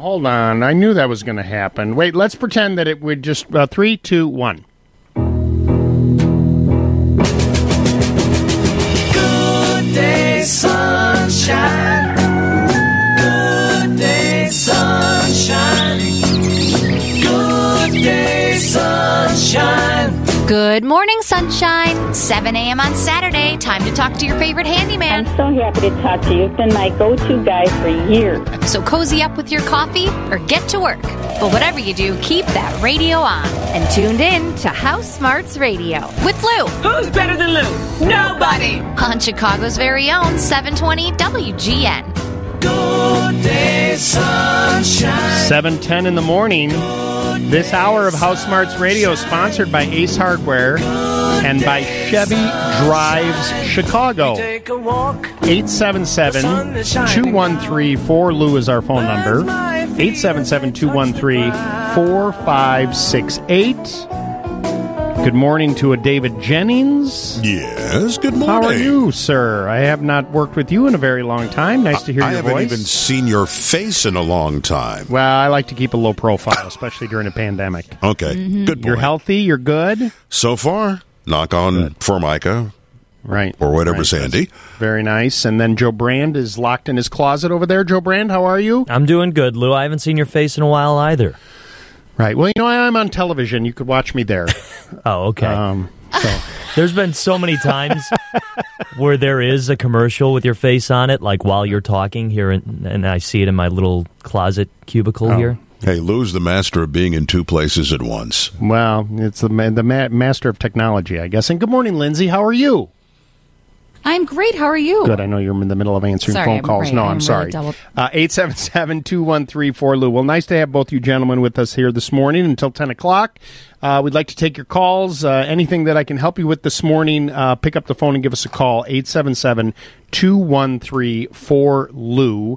hold on. I knew that was going to happen. Wait, let's pretend that it would just... 3, 2, 1. Good day, sunshine. Good day, sunshine. Good day, sunshine. Good morning, sunshine. 7 a.m. on Saturday. Time to talk to your favorite handyman. I'm so happy to talk to you. You've been my go-to guy for years. So cozy up with your coffee or get to work. But whatever you do, keep that radio on. And tuned in to House Smarts Radio with Lou. Who's better than Lou? Nobody. On Chicago's very own 720 WGN. Good day, sunshine. 7:10 in the morning. This hour of House Smarts Radio is sponsored by Ace Hardware and by Chevy Drives Chicago. 877-213-4LOU is our phone number. 877-213-4568. Good morning to a David Jennings. Yes, good morning. How are you, sir? I have not worked with you in a very long time. Nice to hear your voice. I haven't even seen your face in a long time. Well, I like to keep a low profile, especially during a pandemic. Okay, good point. You're healthy? You're good? So far, knock on Formica. Right. Or whatever's handy. Very nice. And then Joe Brand is locked in his closet over there. Joe Brand, how are you? I'm doing good, Lou. I haven't seen your face in a while either. Right. Well, you know, I'm on television. You could watch me there. Oh, okay. There's been so many times where there is a commercial with your face on it, like while you're talking here, and I see it in my little closet cubicle here. Hey, Lou's the master of being in two places at once. Well, it's the master of technology, I guess. And good morning, Lindsay. How are you? I'm great. How are you? Good. I know you're in the middle of answering phone calls. Great. No, I'm sorry. Really 877-213-4LOU. Well, nice to have both you gentlemen with us here this morning until 10 o'clock. We'd like to take your calls. Anything that I can help you with this morning, pick up the phone and give us a call, 877-213-4LOU.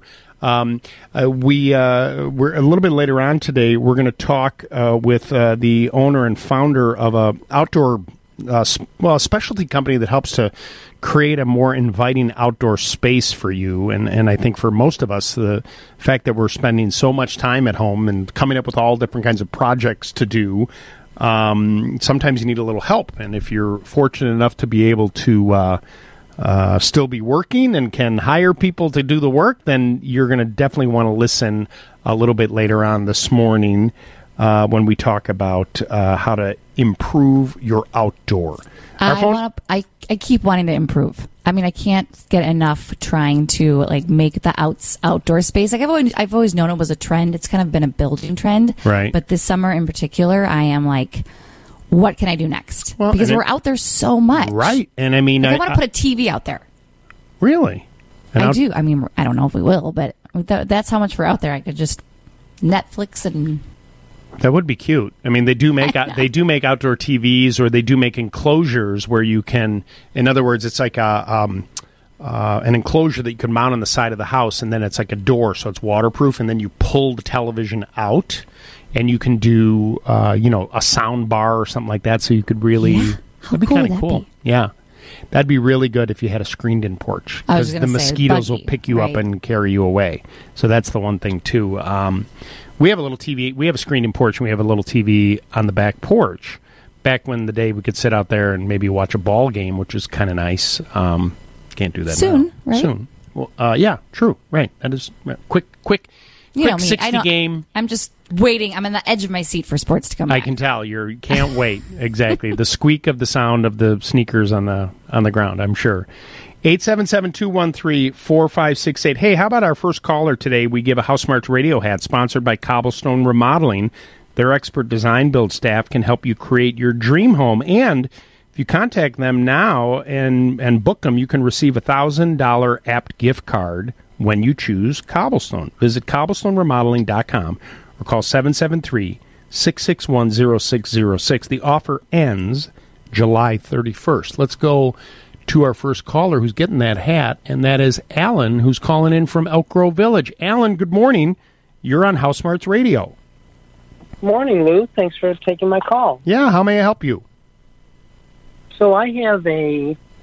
We're a little bit later on today. We're going to talk with the owner and founder of a outdoor specialty company that helps to create a more inviting outdoor space for you. And I think for most of us, the fact that we're spending so much time at home and coming up with all different kinds of projects to do, sometimes you need a little help. And if you're fortunate enough to be able to still be working and can hire people to do the work, then you're going to definitely want to listen a little bit later on this morning when we talk about how to improve your outdoor. I keep wanting to improve. I mean, I can't get enough trying to make the outdoor space. I've always known it was a trend. It's kind of been a building trend, right? But this summer in particular, I am like, what can I do next? Well, because we're out there so much, right? And I mean, I want to put a TV out there. Really? I do. I mean, I don't know if we will, but that's how much we're out there. I could just Netflix and. That would be cute. I mean, they do make outdoor TVs, or they do make enclosures where you can. In other words, it's like an enclosure that you can mount on the side of the house, and then it's like a door, so it's waterproof. And then you pull the television out, and you can do a sound bar or something like that. So you could really How that'd be cool kind would of that cool. be? Yeah, that'd be really good if you had a screened-in porch, because the mosquitoes will pick you up and carry you away. So that's the one thing too. We have a little TV. We have a screen-in porch, and we have a little TV on the back porch. Back when the day we could sit out there and maybe watch a ball game, which is kind of nice. Can't do that soon, now. Right? Soon. Well, yeah, true. Right. That is quick. You know me. 60 game. I'm just waiting. I'm on the edge of my seat for sports to come back. I can tell you can't wait. Exactly. The squeak of the sound of the sneakers on the ground, I'm sure. 877-213-4568. Hey, how about our first caller today? We give a House Smarts radio hat sponsored by Cobblestone Remodeling. Their expert design build staff can help you create your dream home. And if you contact them now and book them, you can receive a $1,000 apt gift card when you choose Cobblestone. Visit cobblestoneremodeling.com or call 773-661-0606. The offer ends July 31st. Let's go to our first caller who's getting that hat, and that is Alan, who's calling in from Elk Grove Village. Alan, good morning. You're on House Smarts Radio. Morning, Lou. Thanks for taking my call. Yeah, how may I help you? So I have a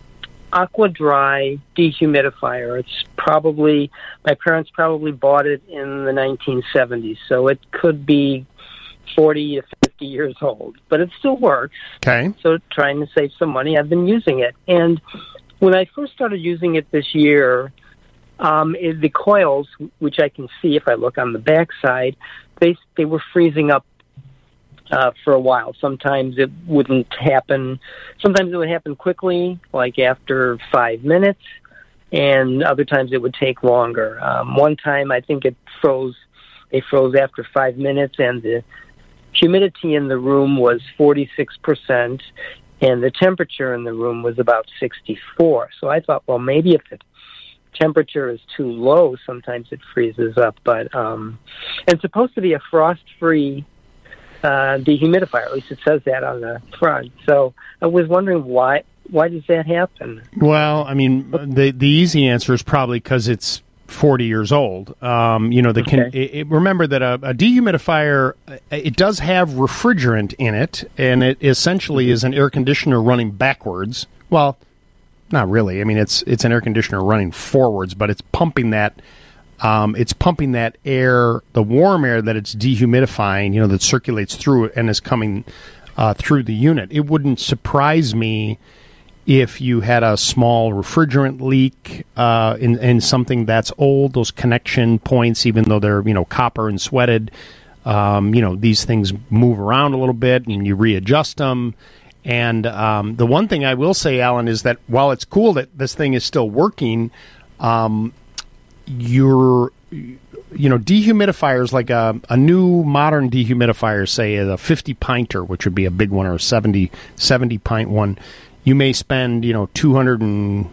Aqua Dry dehumidifier. It's probably, my parents probably bought it in the 1970s, so it could be 40 to 50 years old, but it still works. Okay. So trying to save some money, I've been using it. And when I first started using it this year, the coils, which I can see if I look on the backside, they were freezing up for a while. Sometimes it wouldn't happen. Sometimes it would happen quickly, like after 5 minutes, and other times it would take longer. One time, I think they froze after 5 minutes, and the humidity in the room was 46%, and the temperature in the room was about 64. So I thought, well, maybe if the temperature is too low, sometimes it freezes up. But it's supposed to be a frost-free dehumidifier. At least it says that on the front. So I was wondering why does that happen? Well, I mean, the easy answer is probably because it's 40 years old. Remember that a dehumidifier, it does have refrigerant in it, and it essentially is an air conditioner running backwards. Well, not really. I mean, it's an air conditioner running forwards, but it's pumping that. It's pumping that air, the warm air that it's dehumidifying, that circulates through it and is coming through the unit. It wouldn't surprise me if you had a small refrigerant leak in something that's old. Those connection points, even though they're copper and sweated, these things move around a little bit, and you readjust them. And the one thing I will say, Alan, is that while it's cool that this thing is still working, dehumidifiers, like a new modern dehumidifier, say a 50-pinter, which would be a big one, or a 70-pint one, you may spend $299,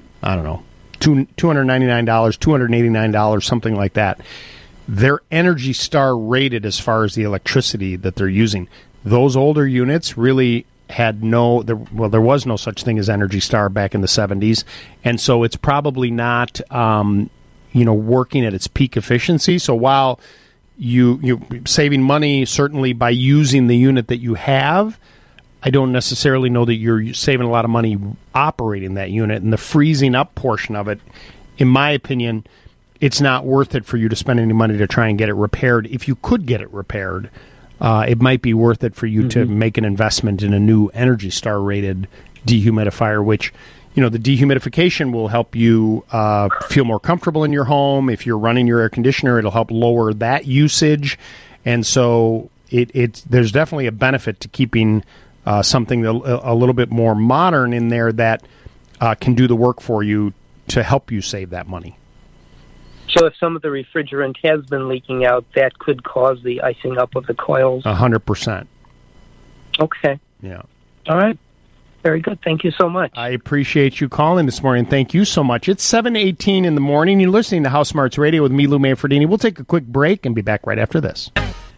$289, something like that. They're Energy Star rated as far as the electricity that they're using. Those older units really had there was no such thing as Energy Star back in the 70s, and so it's probably not working at its peak efficiency. So while you're saving money certainly by using the unit that you have, I don't necessarily know that you're saving a lot of money operating that unit. And the freezing up portion of it, in my opinion, it's not worth it for you to spend any money to try and get it repaired. If you could get it repaired, it might be worth it for you to make an investment in a new Energy Star rated dehumidifier, which the dehumidification will help you feel more comfortable in your home. If you're running your air conditioner, it'll help lower that usage. And so there's definitely a benefit to keeping something a little bit more modern in there that can do the work for you to help you save that money. So if some of the refrigerant has been leaking out, that could cause the icing up of the coils? 100%. Okay. Yeah. All right. Very good. Thank you so much. I appreciate you calling this morning. Thank you so much. It's 7:18 in the morning. You're listening to House Smarts Radio with me, Lou Manfredini. We'll take a quick break and be back right after this.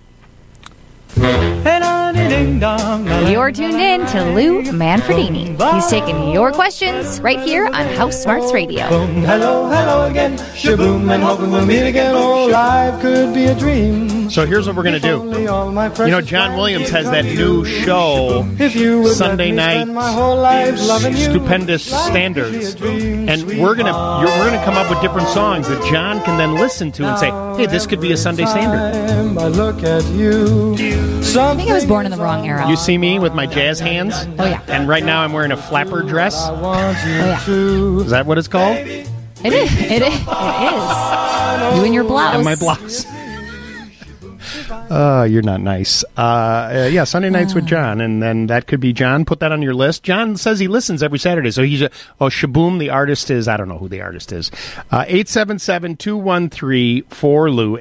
You're tuned in to Lou Manfredini. He's taking your questions right here on House Smarts Radio. Hello again. Shaboom, and hoping we'll meet again. Oh, life could be a dream. So here's what we're going to do. John Williams has that new show, Sunday night, Stupendous Standards, and you're going to come up with different songs that John can then listen to and say, hey, this could be a Sunday standard. I look at you. I think I was born in the wrong era. You see me with my jazz hands? Oh, yeah. And right now I'm wearing a flapper dress. Oh, yeah. Is that what it's called? It is. You and your blouse. And my blouse. You're not nice. Sunday nights with John, and then that could be John. Put that on your list. John says he listens every Saturday, so he's Shaboom, the artist is, I don't know who the artist is. 877-213-4LOU,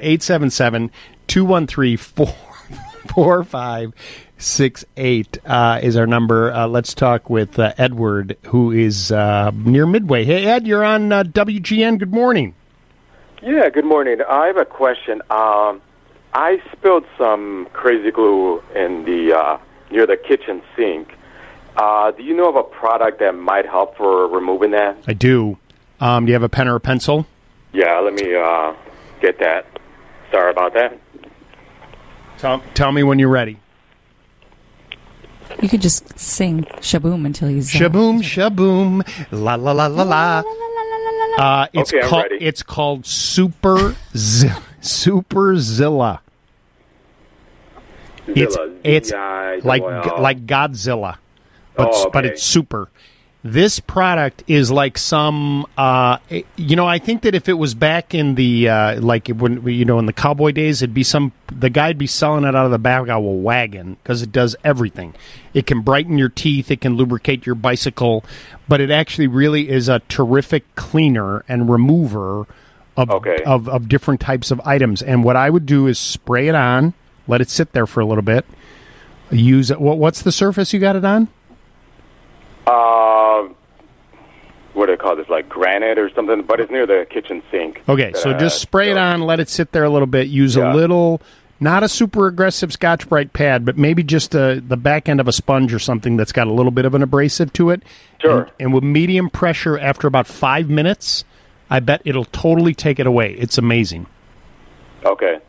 877-213-4568 is our number. Let's talk with Edward, who is near Midway. Hey, Ed, you're on WGN. Good morning. Yeah, good morning. I have a question. I spilled some crazy glue in the near the kitchen sink. Do you know of a product that might help for removing that? I do. Do you have a pen or a pencil? Yeah, let me get that. Sorry about that. Tell me when you're ready. You could just sing Shaboom until he's... Shaboom, shaboom, la la la la la. It's Okay, I'm called. ready. It's called Superzilla. It's like Godzilla, but it's super. This product is like some, I think that if it was back in the, in the cowboy days, the guy'd be selling it out of the back of a wagon because it does everything. It can brighten your teeth, it can lubricate your bicycle, but it actually really is a terrific cleaner and remover of different types of items. And what I would do is spray it on, let it sit there for a little bit, use it. What's the surface you got it on? What do they call this? Like granite or something? But it's near the kitchen sink. Okay, so just spray it on, let it sit there a little bit. Use a little, not a super aggressive Scotch-Brite pad, but maybe just the back end of a sponge or something that's got a little bit of an abrasive to it. Sure. And with medium pressure, after about 5 minutes, I bet it'll totally take it away. It's amazing. Okay.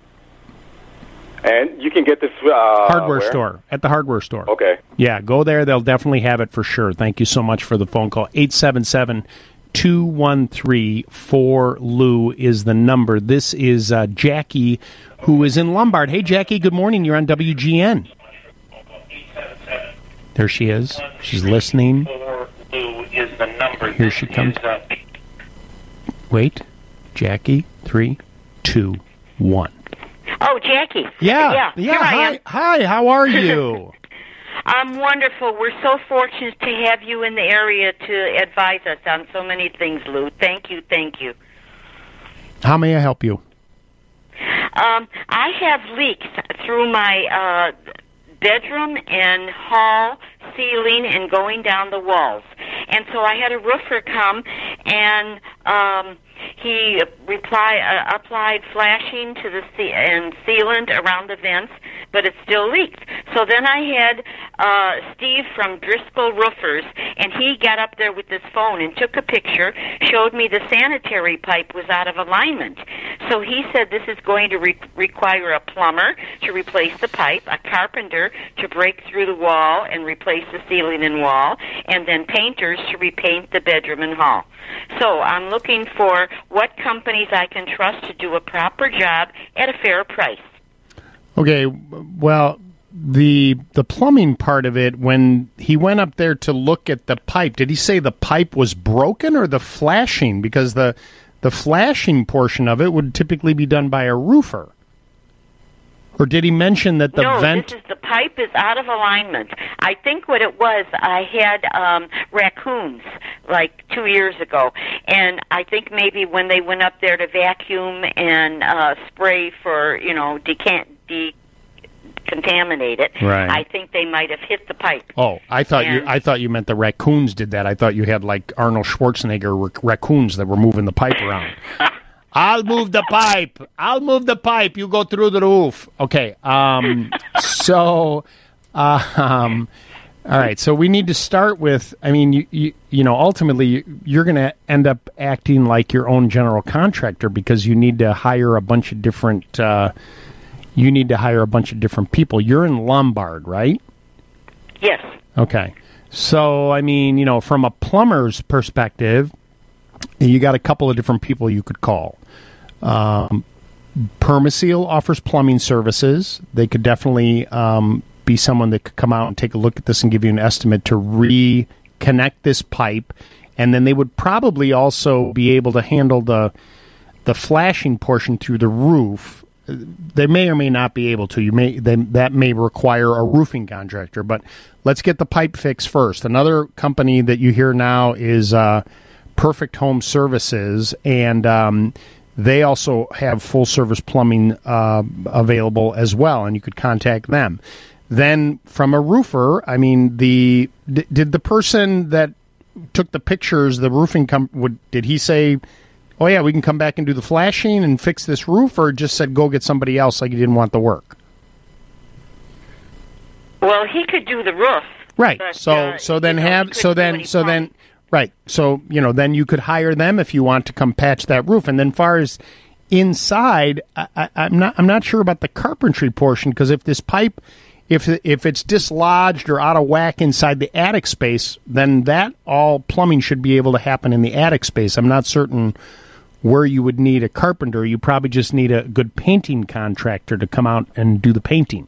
And you can get this hardware where? store, at the hardware store. Okay. Yeah, go there. They'll definitely have it for sure. Thank you so much for the phone call. 877-213-4Lou is the number. This is Jackie, who is in Lombard. Hey, Jackie, good morning. You're on WGN. There she is. She's listening. Here she comes. Wait. Jackie, 3, 2, 1. Oh, Jackie. Yeah. Here I am. Hi, how are you? I'm wonderful. We're so fortunate to have you in the area to advise us on so many things, Lou. Thank you. How may I help you? I have leaks through my bedroom and hall ceiling and going down the walls. And so I had a roofer come, and he applied flashing to the and sealant around the vents, but it still leaked. So then I had Steve from Driscoll Roofers, and he got up there with his phone and took a picture, showed me the sanitary pipe was out of alignment. So he said this is going to require a plumber to replace the pipe, a carpenter to break through the wall and replace the ceiling and wall, and then painters to repaint the bedroom and hall. So I'm looking for what companies I can trust to do a proper job at a fair price. Okay, well, the plumbing part of it, when he went up there to look at the pipe, did he say the pipe was broken or the flashing? Because the flashing portion of it would typically be done by a roofer. Or did he mention that the vent... No, the pipe is out of alignment. I think what it was, I had raccoons like 2 years ago, and I think maybe when they went up there to vacuum and spray for, decontaminate it, right. I think they might have hit the pipe. Oh, I thought you meant the raccoons did that. I thought you had like Arnold Schwarzenegger raccoons that were moving the pipe around. I'll move the pipe. You go through the roof. Okay. All right. So we need to start with, ultimately you're going to end up acting like your own general contractor because you need to hire a bunch of different, people. You're in Lombard, right? Yes. Okay. So, from a plumber's perspective, you got a couple of different people you could call. Permaseal offers plumbing services. They could definitely be someone that could come out and take a look at this and give you an estimate to reconnect this pipe. And then they would probably also be able to handle the flashing portion through the roof. They may or may not be able to. That may require a roofing contractor. But let's get the pipe fixed first. Another company that you hear now is Perfect Home Services, and they also have full-service plumbing available as well, and you could contact them. Then from a roofer, did the person that took the pictures, the roofing did he say, oh, yeah, we can come back and do the flashing and fix this roof, or just said go get somebody else like he didn't want the work? Well, he could do the roof. Right. But, Right. So, then you could hire them if you want to come patch that roof. And then far as inside, I'm not sure about the carpentry portion, because if this pipe If it's dislodged or out of whack inside the attic space, then that all plumbing should be able to happen in the attic space. I'm not certain where you would need a carpenter. You probably just need a good painting contractor to come out and do the painting.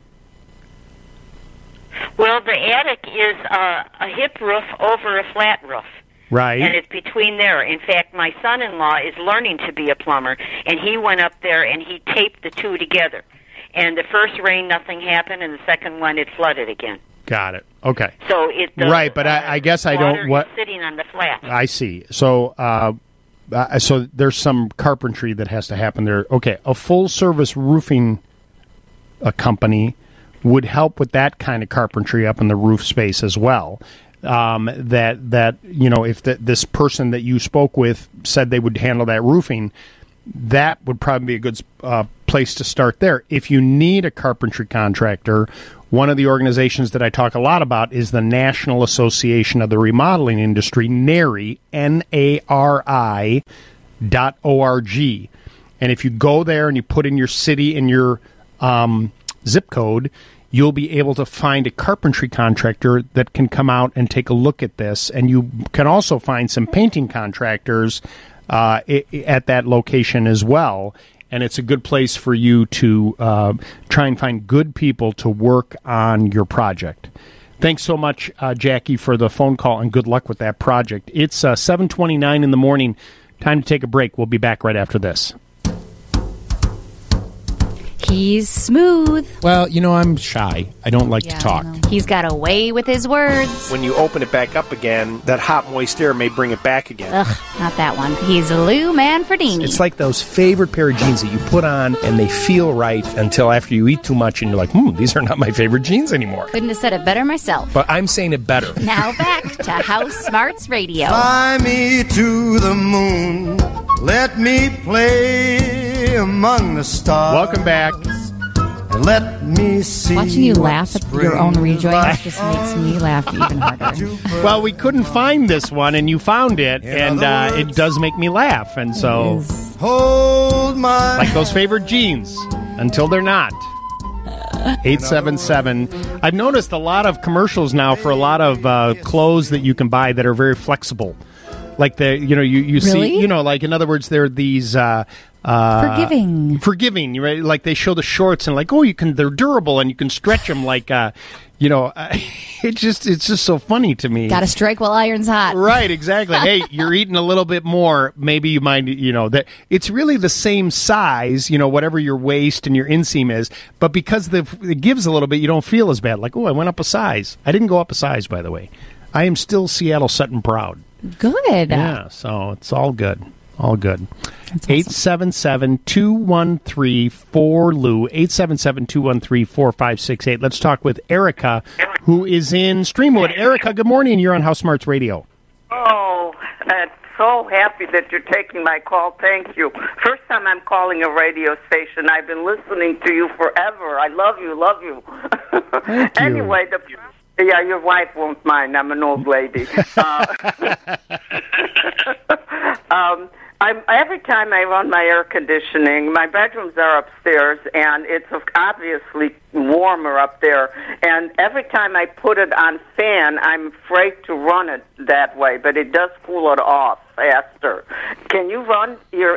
Well, the attic is a hip roof over a flat roof. Right. And it's between there. In fact, my son-in-law is learning to be a plumber, and he went up there and he taped the two together. And the first rain, nothing happened, and the second one, it flooded again. Got it. Okay. So right, but I guess I don't. Water is sitting on the flat. I see. So, so there's some carpentry that has to happen there. Okay, a full-service roofing company would help with that kind of carpentry up in the roof space as well. That if this person that you spoke with said they would handle that roofing, that would probably be a good place to start there. If you need a carpentry contractor, one of the organizations that I talk a lot about is the National Association of the Remodeling Industry, NARI, NARI.org. And if you go there and you put in your city and your zip code, you'll be able to find a carpentry contractor that can come out and take a look at this. And you can also find some painting contractors at that location as well. And it's a good place for you to try and find good people to work on your project. Thanks so much, Jackie, for the phone call, and good luck with that project. It's 7:29 in the morning. Time to take a break. We'll be back right after this. He's smooth. Well, I'm shy. I don't like to talk. He's got a way with his words. When you open it back up again, that hot, moist air may bring it back again. Ugh, not that one. He's Lou Manfredini. It's like those favorite pair of jeans that you put on and they feel right until after you eat too much and you're like, these are not my favorite jeans anymore. Couldn't have said it better myself. But I'm saying it better. Now back to House Smarts Radio. Fly me to the moon. Let me play among the stars. Welcome back. Let me see. Watching you laugh at your own rejoice just makes me laugh even harder. Well, we couldn't find this one, and you found it, and it does make me laugh. And so, hold my like those favorite jeans, until they're not. 877. I've noticed a lot of commercials now for a lot of clothes that you can buy that are very flexible. Like you really? see, like in other words, there are these forgiving, right? Like they show the shorts and like, they're durable and you can stretch them. Like, it's just so funny to me. Got to strike while iron's hot. Right, exactly. Hey, you're eating a little bit more. Maybe you might, that it's really the same size, whatever your waist and your inseam is. But because it gives a little bit, you don't feel as bad. Like, I went up a size. I didn't go up a size, by the way. I am still Seattle Sutton proud. Good. Yeah, so it's all good. All good. Awesome. 877-213-4LOU, 877-213-4568. Let's talk with Erica, who is in Streamwood. Erica, good morning. You're on House Smarts Radio. Oh, I'm so happy that you're taking my call. Thank you. First time I'm calling a radio station. I've been listening to you forever. I love you. Thank you. Anyway, yeah, your wife won't mind. I'm an old lady. Every time I run my air conditioning, my bedrooms are upstairs, and it's obviously warmer up there. And every time I put it on fan, I'm afraid to run it that way, but it does cool it off faster. Can you run your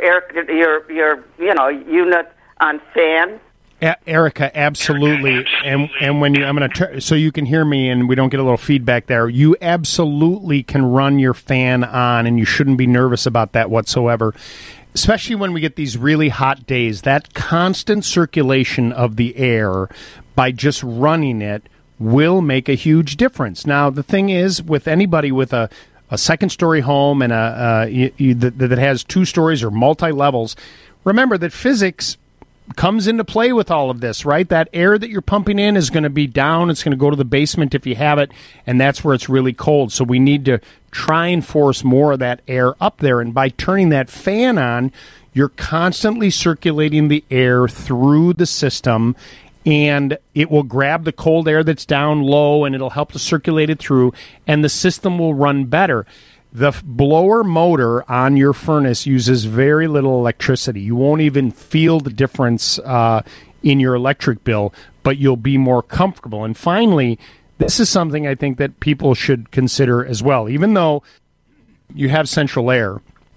unit on fan? Erica, absolutely. And when I'm going to so you can hear me and we don't get a little feedback there. You absolutely can run your fan on, and you shouldn't be nervous about that whatsoever. Especially when we get these really hot days, that constant circulation of the air by just running it will make a huge difference. Now, the thing is, with anybody with a second-story home and that has 2 stories or multi-levels, remember that physics comes into play with all of this, right? That air that you're pumping in is going to be down. It's going to go to the basement if you have it, and that's where it's really cold. So we need to try and force more of that air up there. And by turning that fan on, you're constantly circulating the air through the system, and it will grab the cold air that's down low, and it'll help to circulate it through, and the system will run better. The blower motor on your furnace uses very little electricity. You won't even feel the difference in your electric bill. but you'll be more comfortable. And finally, this is something I think that people should consider as well. Even though you have central air,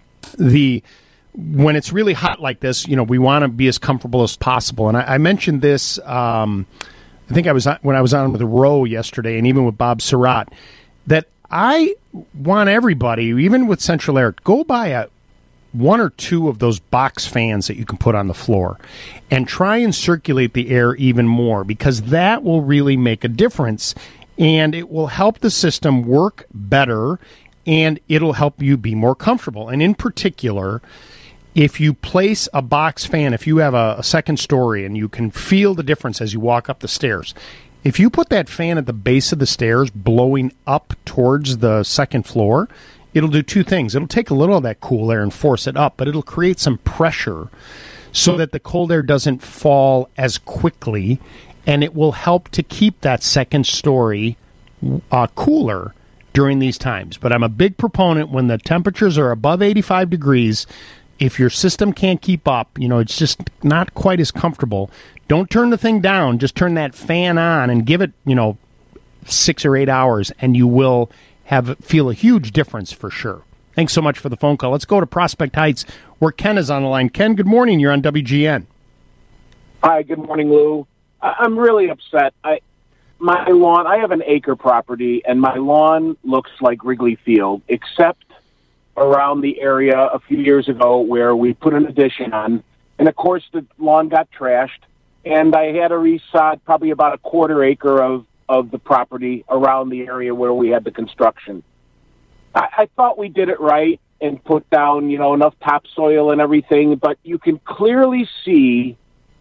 when it's really hot like this, we want to be as comfortable as possible. And I mentioned this, I think when I was on with Roe yesterday, and even with Bob Surratt, that I want everybody, even with central air, go buy one or two of those box fans that you can put on the floor and try and circulate the air even more, because that will really make a difference, and it will help the system work better, and it'll help you be more comfortable. And in particular, if you place a box fan, if you have a second story and you can feel the difference as you walk up the stairs, if you put that fan at the base of the stairs blowing up towards the second floor, it'll do two things. It'll take a little of that cool air and force it up, but it'll create some pressure so that the cold air doesn't fall as quickly, and it will help to keep that second story cooler during these times. But I'm a big proponent when the temperatures are above 85 degrees, if your system can't keep up, it's just not quite as comfortable, don't turn the thing down. Just turn that fan on and give it, 6 or 8 hours, and you will feel a huge difference for sure. Thanks so much for the phone call. Let's go to Prospect Heights, where Ken is on the line. Ken, good morning. You're on WGN. Hi, good morning, Lou. I'm really upset. My lawn, I have an acre property, and my lawn looks like Wrigley Field, except around the area a few years ago where we put an addition on. And, of course, the lawn got trashed, and I had to resod probably about a quarter acre of the property around the area where we had the construction. I thought we did it right and put down, enough topsoil and everything, but you can clearly see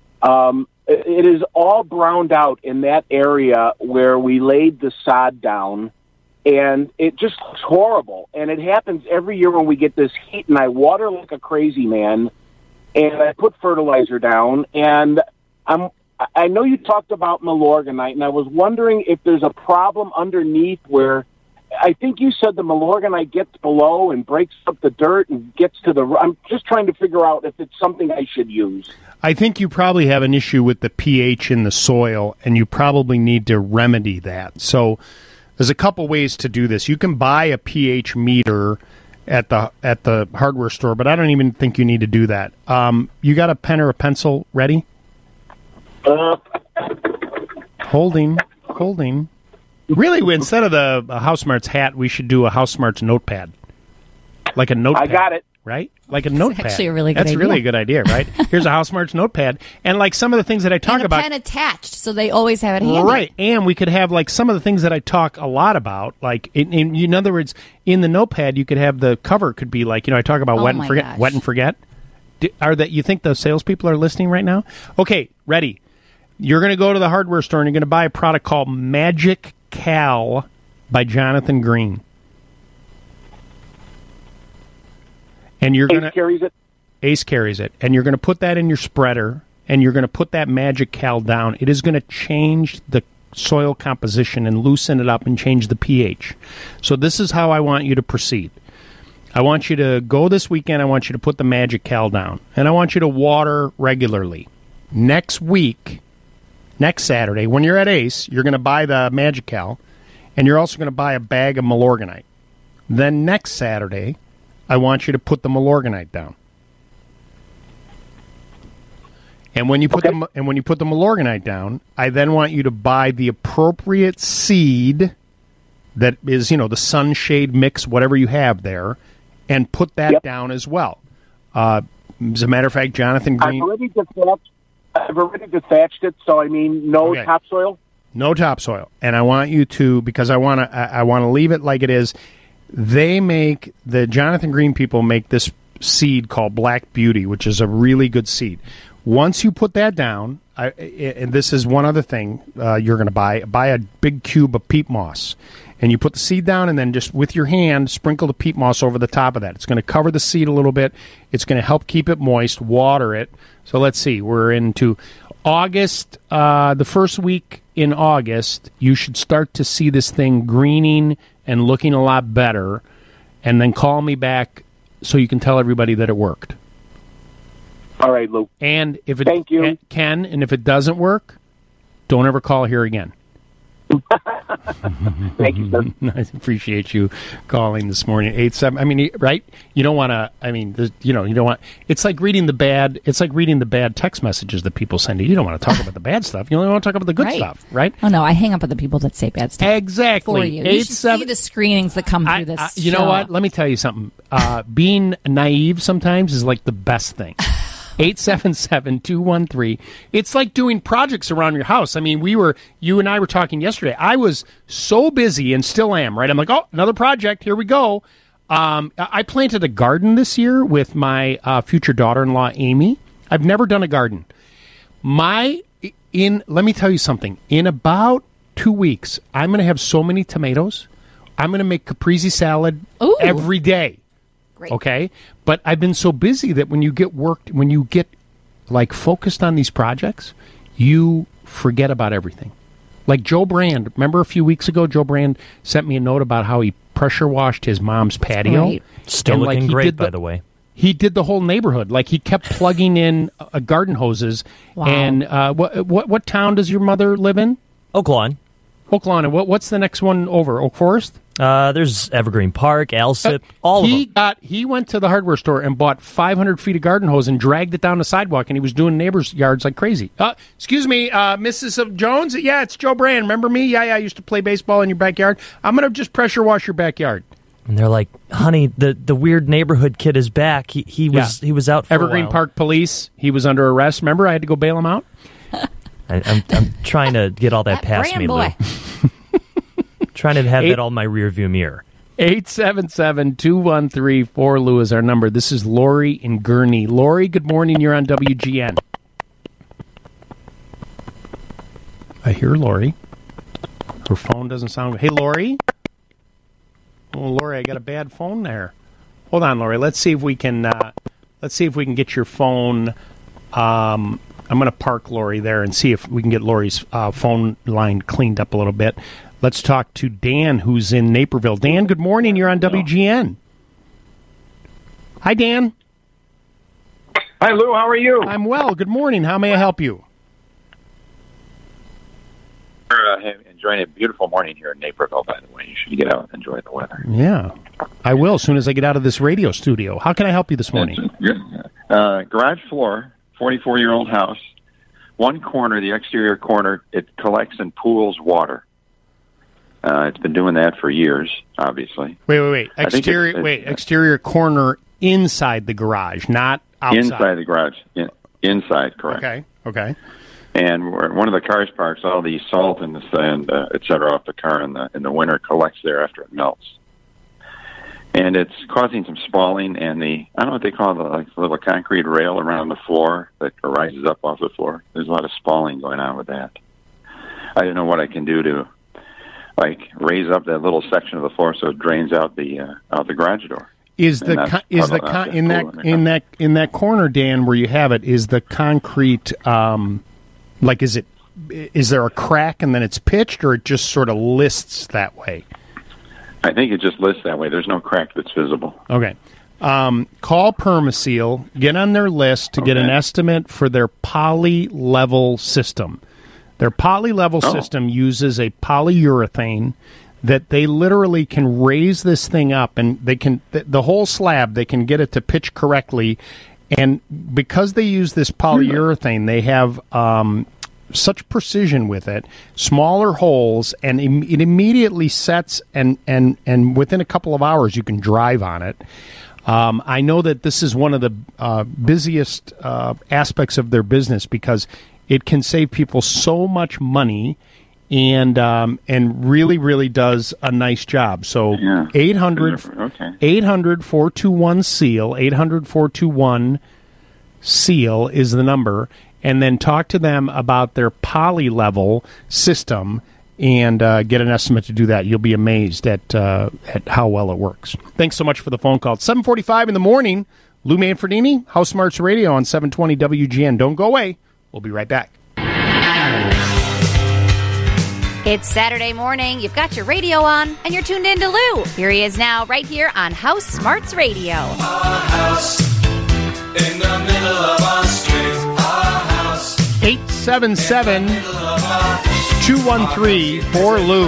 it is all browned out in that area where we laid the sod down, and it just looks horrible. And it happens every year when we get this heat, and I water like a crazy man, and I put fertilizer down, and I know you talked about Milorganite, and I was wondering if there's a problem underneath where I think you said the Milorganite gets below and breaks up the dirt and gets to the... I'm just trying to figure out if it's something I should use. I think you probably have an issue with the pH in the soil, and you probably need to remedy that. So there's a couple ways to do this. You can buy a pH meter at the hardware store, but I don't even think you need to do that. You got a pen or a pencil ready? Holding. Really, instead of the House Smarts hat, we should do a House Smarts notepad. Like a notepad. I got it. Right? Like a notepad. That's actually a really good idea. That's really a good idea, right? Here's a House Smarts notepad. And like some of the things that I talk about. And a pen attached, so they always have it handy. Right. And we could have like some of the things that I talk a lot about. Like, in other words, in the notepad, you could have the cover could be like, I talk about wet and forget. Gosh. Wet and forget. You think the salespeople are listening right now? Okay, ready. You're going to go to the hardware store and you're going to buy a product called Magic Cal by Jonathan Green. And you're Ace carries it? Ace carries it. And you're going to put that in your spreader, and you're going to put that Magic Cal down. It is going to change the soil composition and loosen it up and change the pH. So this is how I want you to proceed. I want you to go this weekend. I want you to put the Magic Cal down. And I want you to water regularly. Next week, next Saturday, when you're at Ace, you're going to buy the Magic Cal, and you're also going to buy a bag of Milorganite. Then next Saturday, I want you to put the Milorganite down. And when you put the Milorganite down, I then want you to buy the appropriate seed that is, the sunshade mix, whatever you have there, and put that down as well. As a matter of fact, Jonathan Green... I've already dethatched it, so no topsoil? No topsoil. And I want you to, because I want to leave it like it is. The Jonathan Green people make this seed called Black Beauty, which is a really good seed. Once you put that down, and this is one other thing you're going to buy a big cube of peat moss. And you put the seed down, and then just with your hand, sprinkle the peat moss over the top of that. It's going to cover the seed a little bit. It's going to help keep it moist, water it. So let's see. We're into August. The first week in August, you should start to see this thing greening and looking a lot better. And then call me back so you can tell everybody that it worked. All right, Lou. And if it, Thank you. Ken, and if it doesn't work, don't ever call here again. Thank you, sir. I appreciate you calling this morning. 87. I mean, right? You don't want to. I mean, you don't want. It's like reading the bad. It's like reading the bad text messages that people send you. You don't want to talk about the bad stuff. You only want to talk about the good stuff, right? Oh no, I hang up with the people that say bad stuff. Exactly. For you. You should see the screenings that come through this. You know what? Let me tell you something. Being naive sometimes is like the best thing. 877-213. It's like doing projects around your house. I mean, you and I were talking yesterday. I was so busy and still am, right? I'm like, oh, another project. Here we go. I planted a garden this year with my future daughter-in-law, Amy. I've never done a garden. Let me tell you something. In about 2 weeks, I'm going to have so many tomatoes. I'm going to make caprese salad every day. Great. Okay, but I've been so busy that when you get like focused on these projects, you forget about everything. Like Joe Brand, remember a few weeks ago, Joe Brand sent me a note about how he pressure washed his mom's patio. Right. Still looking great, by the way. He did the whole neighborhood. Like he kept plugging in garden hoses. Wow. And what town does your mother live in? Oak Lawn. Oak Lawn. And what's the next one over? Oak Forest? There's Evergreen Park, Alsip, all of them. He went to the hardware store and bought 500 feet of garden hose and dragged it down the sidewalk, and he was doing neighbors' yards like crazy. Excuse me, Mrs. Jones? Yeah, it's Joe Brand. Remember me? Yeah, I used to play baseball in your backyard. I'm going to just pressure wash your backyard. And they're like, honey, the weird neighborhood kid is back. He was out for Evergreen a while. Park Police. He was under arrest. Remember, I had to go bail him out? I'm trying to get all that past Brand me, boy. Lou. Trying to have that all in my rearview mirror. 877-213-4Lou is our number. This is Lori in Gurnee. Lori, good morning. You're on WGN. I hear Lori. Her phone doesn't sound good. Hey, Lori? Oh, Lori, I got a bad phone there. Hold on, Lori. Let's see if we can get your phone. I'm going to park Lori there and see if we can get Lori's phone line cleaned up a little bit. Let's talk to Dan, who's in Naperville. Dan, good morning. You're on WGN. Hi, Dan. Hi, Lou. How are you? I'm well. Good morning. How may I help you? We're enjoying a beautiful morning here in Naperville, by the way. You should get out and enjoy the weather. Yeah, I will as soon as I get out of this radio studio. How can I help you this morning? Garage floor, 44-year-old house. One corner, the exterior corner, it collects and pools water. It's been doing that for years, obviously. Wait. Exterior corner inside the garage, not outside. Inside the garage. Inside, correct. Okay. And one of the cars parks, all the salt and the sand, et cetera, off the car in the winter collects there after it melts. And it's causing some spalling, and I don't know what they call the little concrete rail around the floor that rises up off the floor. There's a lot of spalling going on with that. I don't know what I can do to raise up that little section of the floor so it drains out the garage door. In that corner, Dan, where you have it, is the concrete is there a crack and then it's pitched, or it just sort of lists that way? I think it just lists that way. There's no crack that's visible. Okay. Call Permaseal, get on their list to get an estimate for their poly-level system. Their poly-level system uses a polyurethane that they literally can raise this thing up, and they can the whole slab, they can get it to pitch correctly. And because they use this polyurethane, they have such precision with it, smaller holes, and it immediately sets, and within a couple of hours you can drive on it. I know that this is one of the busiest aspects of their business because it can save people so much money and really, really does a nice job. So 800-421-SEAL, 800-421-SEAL is the number, and then talk to them about their poly-level system and get an estimate to do that. You'll be amazed at how well it works. Thanks so much for the phone call. It's 7:45 in the morning. Lou Manfredini, House Smarts Radio on 720 WGN. Don't go away. We'll be right back. It's Saturday morning, you've got your radio on, and you're tuned in to Lou. Here he is now, right here on House Smarts Radio. Our house in the middle of our street. Our house 877 877-213-4LOU,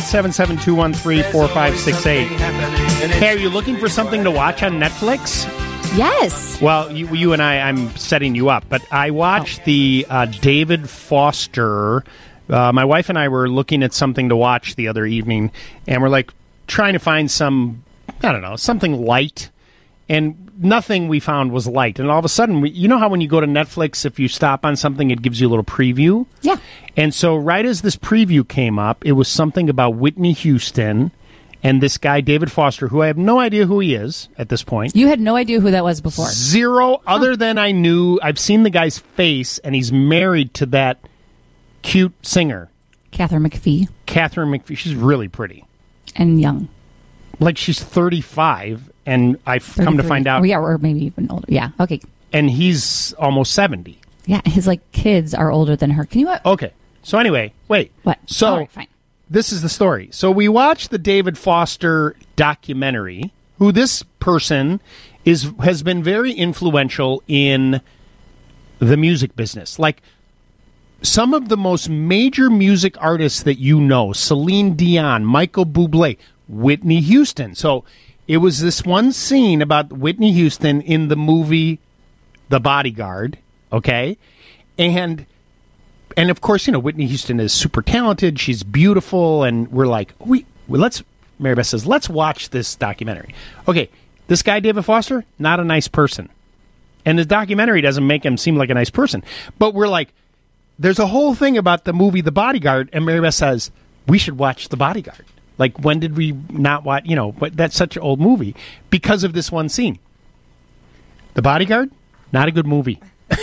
877-213-4568. Hey, are you looking for something to watch on Netflix? Yes. Well, you and I'm setting you up, but I watched the David Foster. My wife and I were looking at something to watch the other evening, and we're like trying to find some, I don't know, something light, and nothing we found was light. And all of a sudden, you know how when you go to Netflix, if you stop on something, it gives you a little preview? Yeah. And so right as this preview came up, it was something about Whitney Houston and this guy, David Foster, who I have no idea who he is at this point. You had no idea who that was before. Zero, other than I've seen the guy's face, and he's married to that cute singer. Catherine McPhee. Catherine McPhee. She's really pretty. And young. Like she's 35, and I've come to find out. Yeah, or maybe even older. Yeah, okay. And he's almost 70. Yeah, his kids are older than her. Can you... Okay. So anyway, wait. What? So all right, fine. This is the story. So we watched the David Foster documentary, who this person has been very influential in the music business. Like some of the most major music artists that you know, Celine Dion, Michael Bublé, Whitney Houston. So it was this one scene about Whitney Houston in the movie The Bodyguard, okay? And of course, you know, Whitney Houston is super talented. She's beautiful. And we're like, Mary Beth says, let's watch this documentary. Okay, this guy, David Foster, not a nice person. And the documentary doesn't make him seem like a nice person. But we're like, there's a whole thing about the movie The Bodyguard. And Mary Beth says, we should watch The Bodyguard. Like, when did we not watch, you know, but that's such an old movie because of this one scene. The Bodyguard, not a good movie.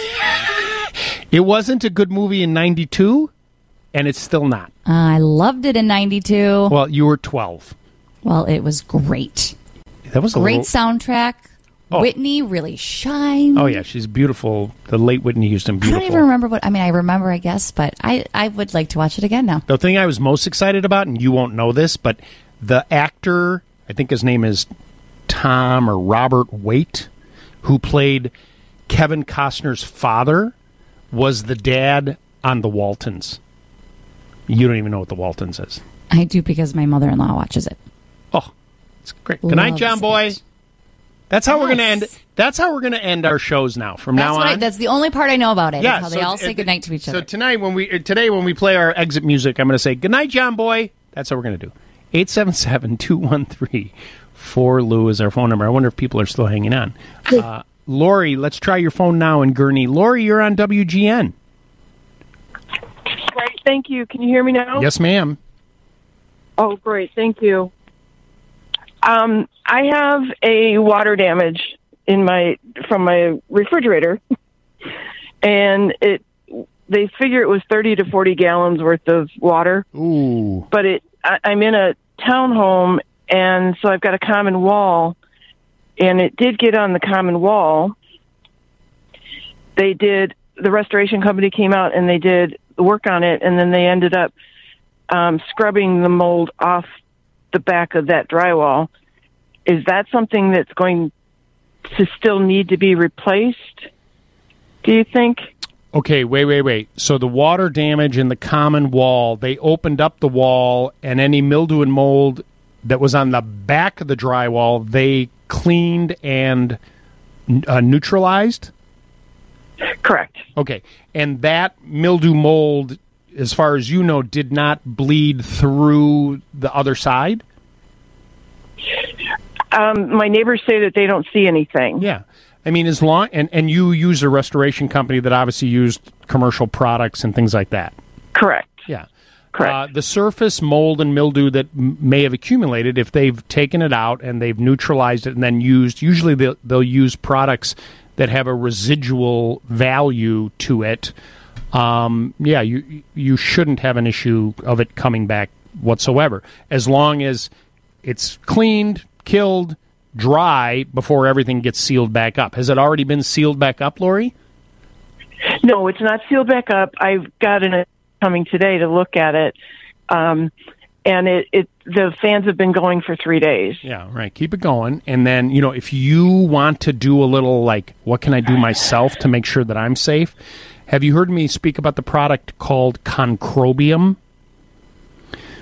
It wasn't a good movie in 92, and it's still not. I loved it in 92. Well, you were 12. Well, it was great. That was a great soundtrack. Oh. Whitney really shines. Oh, yeah, she's beautiful. The late Whitney Houston, beautiful. I don't even remember I remember, I guess, but I would like to watch it again now. The thing I was most excited about, and you won't know this, but the actor, I think his name is Tom or Robert Waite, who played Kevin Costner's father, was the dad on The Waltons. You don't even know what The Waltons is. I do because my mother-in-law watches it. Oh, it's great. Good night, John Boy. That's how we're going to end. That's how we're going to end our shows now. From now on, that's the only part I know about it. Yeah, how they all say goodnight to each other. So today when we play our exit music, I'm going to say goodnight, John Boy. That's how we're going to do. 877-213-4LOU is our phone number. I wonder if people are still hanging on. Lori, let's try your phone now in Gurnee. Lori, you're on WGN. Great, thank you. Can you hear me now? Yes, ma'am. Oh, great, thank you. I have a water damage from my refrigerator, and they figure it was 30 to 40 gallons worth of water. Ooh. But I'm in a townhome, and so I've got a common wall. And it did get on the common wall. The restoration company came out and they did work on it, and then they ended up scrubbing the mold off the back of that drywall. Is that something that's going to still need to be replaced, do you think? Okay, wait. So the water damage in the common wall, they opened up the wall, and any mildew and mold that was on the back of the drywall, they cleaned and neutralized? Correct. Okay. And that mildew mold, as far as you know, did not bleed through the other side? My neighbors say that they don't see anything. Yeah. I mean, as long and you use a restoration company that obviously used commercial products and things like that. Correct. Yeah. Correct. The surface mold and mildew that may have accumulated, if they've taken it out and they've neutralized it and then usually they'll use products that have a residual value to it. You shouldn't have an issue of it coming back whatsoever, as long as it's cleaned, killed, dry before everything gets sealed back up. Has it already been sealed back up, Lori? No, it's not sealed back up. I've got an coming today to look at it, and the fans have been going for 3 days. Yeah, right. Keep it going, and then if you want to do a little what can I do myself to make sure that I'm safe? Have you heard me speak about the product called Concrobium?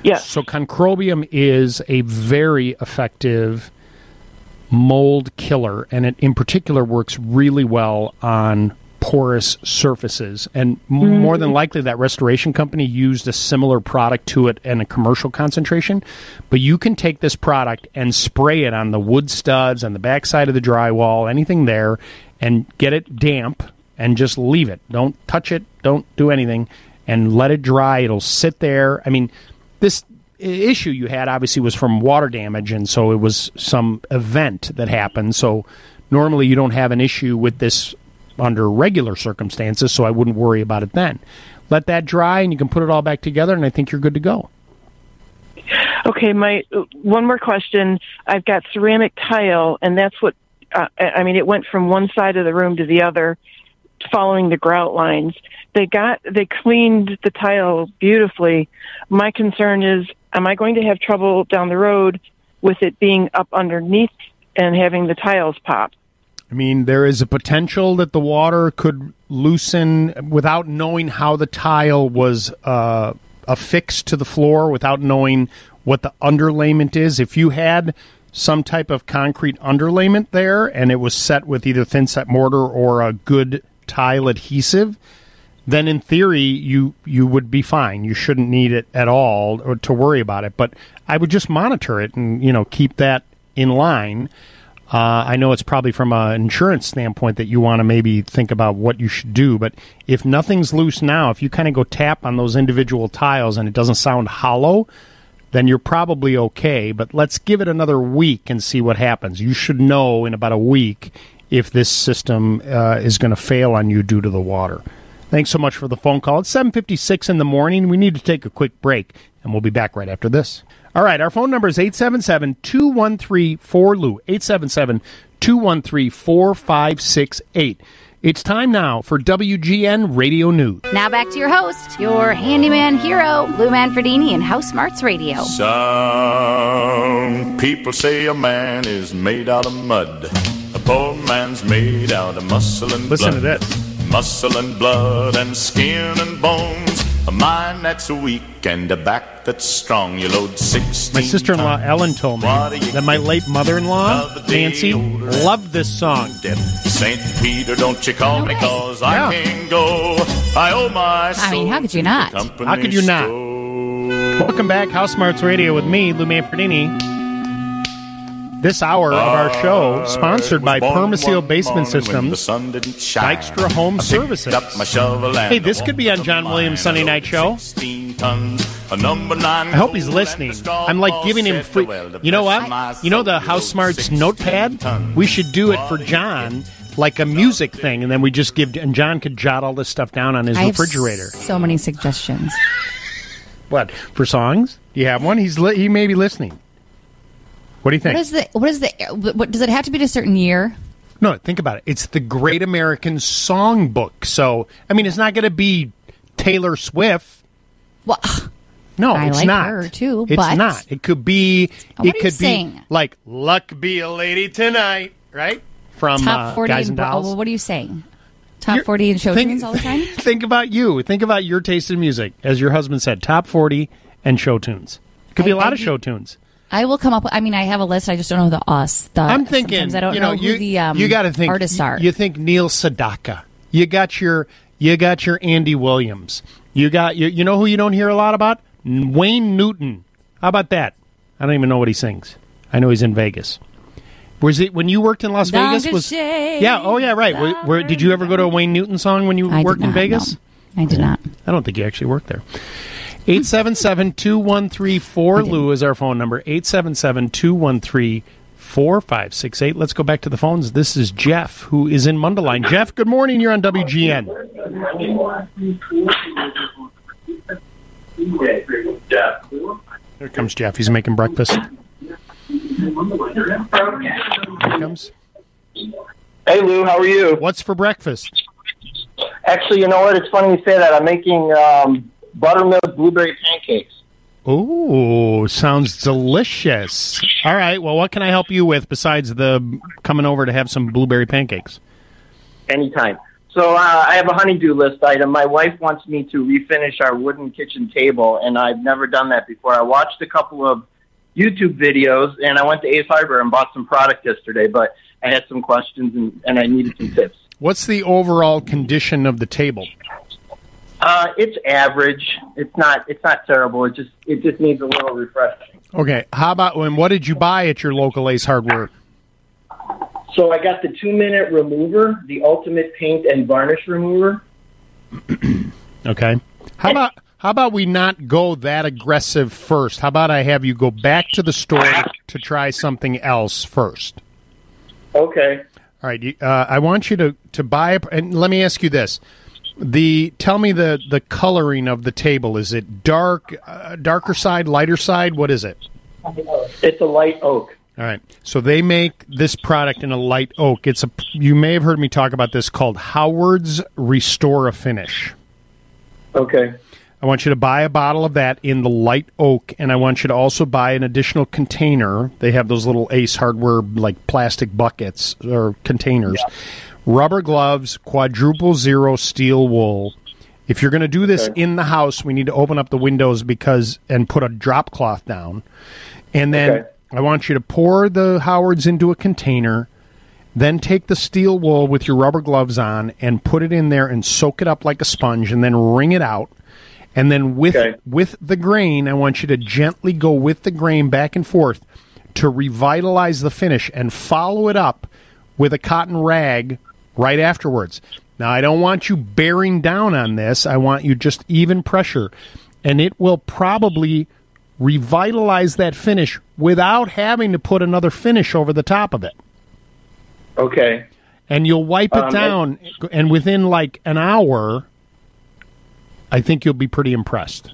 Yes. So Concrobium is a very effective mold killer, and it in particular works really well on porous surfaces. And more than likely that restoration company used a similar product to it in a commercial concentration. But you can take this product and spray it on the wood studs, on the backside of the drywall, anything there, and get it damp and just leave it. Don't touch it. Don't do anything. And let it dry. It'll sit there. I mean, this issue you had obviously was from water damage, and so it was some event that happened. So normally you don't have an issue with this under regular circumstances, so I wouldn't worry about it then. Let that dry, and you can put it all back together, and I think you're good to go. Okay, my one more question. I've got ceramic tile, and that's what, it went from one side of the room to the other following the grout lines. They cleaned the tile beautifully. My concern is, am I going to have trouble down the road with it being up underneath and having the tiles pop? I mean, there is a potential that the water could loosen without knowing how the tile was affixed to the floor, without knowing what the underlayment is. If you had some type of concrete underlayment there and it was set with either thin set mortar or a good tile adhesive, then in theory you would be fine. You shouldn't need it at all or to worry about it. But I would just monitor it and keep that in line. I know it's probably from an insurance standpoint that you want to maybe think about what you should do, but if nothing's loose now, if you kind of go tap on those individual tiles and it doesn't sound hollow, then you're probably okay. But let's give it another week and see what happens. You should know in about a week if this system is going to fail on you due to the water. Thanks so much for the phone call. It's 7:56 in the morning. We need to take a quick break, and we'll be back right after this. All right, our phone number is 877-213-4LOU, 877-213-4568. It's time now for WGN Radio News. Now back to your host, your handyman hero, Lou Manfredini, and House Smarts Radio. Some people say a man is made out of mud. A poor man's made out of muscle and blood. Listen to this. Muscle and blood and skin and bones. A mind that's weak and a back that's strong. You load 16 My sister-in-law Ellen told me that my late mother-in-law, Nancy, loved this song. St. Peter, don't you call me, cause I can't go. I owe my soul. I mean, how could you not? How could you not? Welcome back, House Smarts Radio with me, Lou Manfredini. This hour of our show, sponsored by Permaseal Basement Systems, Dykstra Home Services. Hey, this could be on John Williams' Sunday Night Show. I hope he's listening. I'm like giving him free. You know what? You know the House Smarts notepad? We should do it for John, like a music thing, and then we just give, and John could jot all this stuff down on his refrigerator. So many suggestions. What, for songs? Do you have one? He may be listening. What do you think? What does it have to be to a certain year? No, think about it. It's the Great American Songbook. So, I mean, it's not going to be Taylor Swift. Well, no, I it's like not. her too. It's but not. It could be. What it are could you be saying? Like "Luck Be a Lady Tonight," right? From Top 40 Guys and Dolls. what are you saying? Top 40 and show tunes all the time? Think about you. Think about your taste in music. As your husband said, top 40 and show tunes. Could be a lot of show tunes. I will come up with, I have a list. I just don't know I'm thinking, I don't know who the you got to think artists are. You think Neil Sedaka. You got your Andy Williams. You got you know who you don't hear a lot about? Wayne Newton. How about that? I don't even know what he sings. I know he's in Vegas. Was it when you worked in Las Vegas? Yeah. Oh, yeah. Right. Did you ever go to a Wayne Newton song when you worked in Vegas? No. I did not. I don't think you actually worked there. 877-213-4LOU is our phone number. 877-213-4568. Let's go back to the phones. This is Jeff, who is in Mundelein. Jeff, good morning. You're on WGN. Here comes Jeff. He's making breakfast. Here he comes. Hey, Lou. How are you? What's for breakfast? Actually, you know what? It's funny you say that. I'm making buttermilk blueberry pancakes. Oh, sounds delicious. All right. Well, what can I help you with besides the coming over to have some blueberry pancakes? Anytime. So I have a honey-do list item. My wife wants me to refinish our wooden kitchen table, and I've never done that before. I watched a couple of YouTube videos, and I went to Ace Hardware and bought some product yesterday, but I had some questions, and I needed some tips. What's the overall condition of the table? It's average. It's not terrible. It just needs a little refreshing. Okay. How about what did you buy at your local Ace Hardware? So I got the 2-minute remover, the ultimate paint and varnish remover. Okay. How about we not go that aggressive first? How about I have you go back to the store to try something else first? Okay. All right. I want you to buy and let me ask you this. Tell me the coloring of the table. Is it darker side, lighter side? What is it? It's a light oak. All right. So they make this product in a light oak. You may have heard me talk about this called Howard's Restore a Finish. Okay. I want you to buy a bottle of that in the light oak, and I want you to also buy an additional container. They have those little Ace Hardware like plastic buckets or containers. Yeah. Rubber gloves, quadruple zero steel wool. If you're going to do this in the house, we need to open up the windows and put a drop cloth down. And then I want you to pour the Howards into a container, then take the steel wool with your rubber gloves on and put it in there and soak it up like a sponge and then wring it out. And then with the grain, I want you to gently go with the grain back and forth to revitalize the finish and follow it up with a cotton rag right afterwards. Now, I don't want you bearing down on this. I want you just even pressure. And it will probably revitalize that finish without having to put another finish over the top of it. Okay. And you'll wipe it down, and within like an hour, I think you'll be pretty impressed.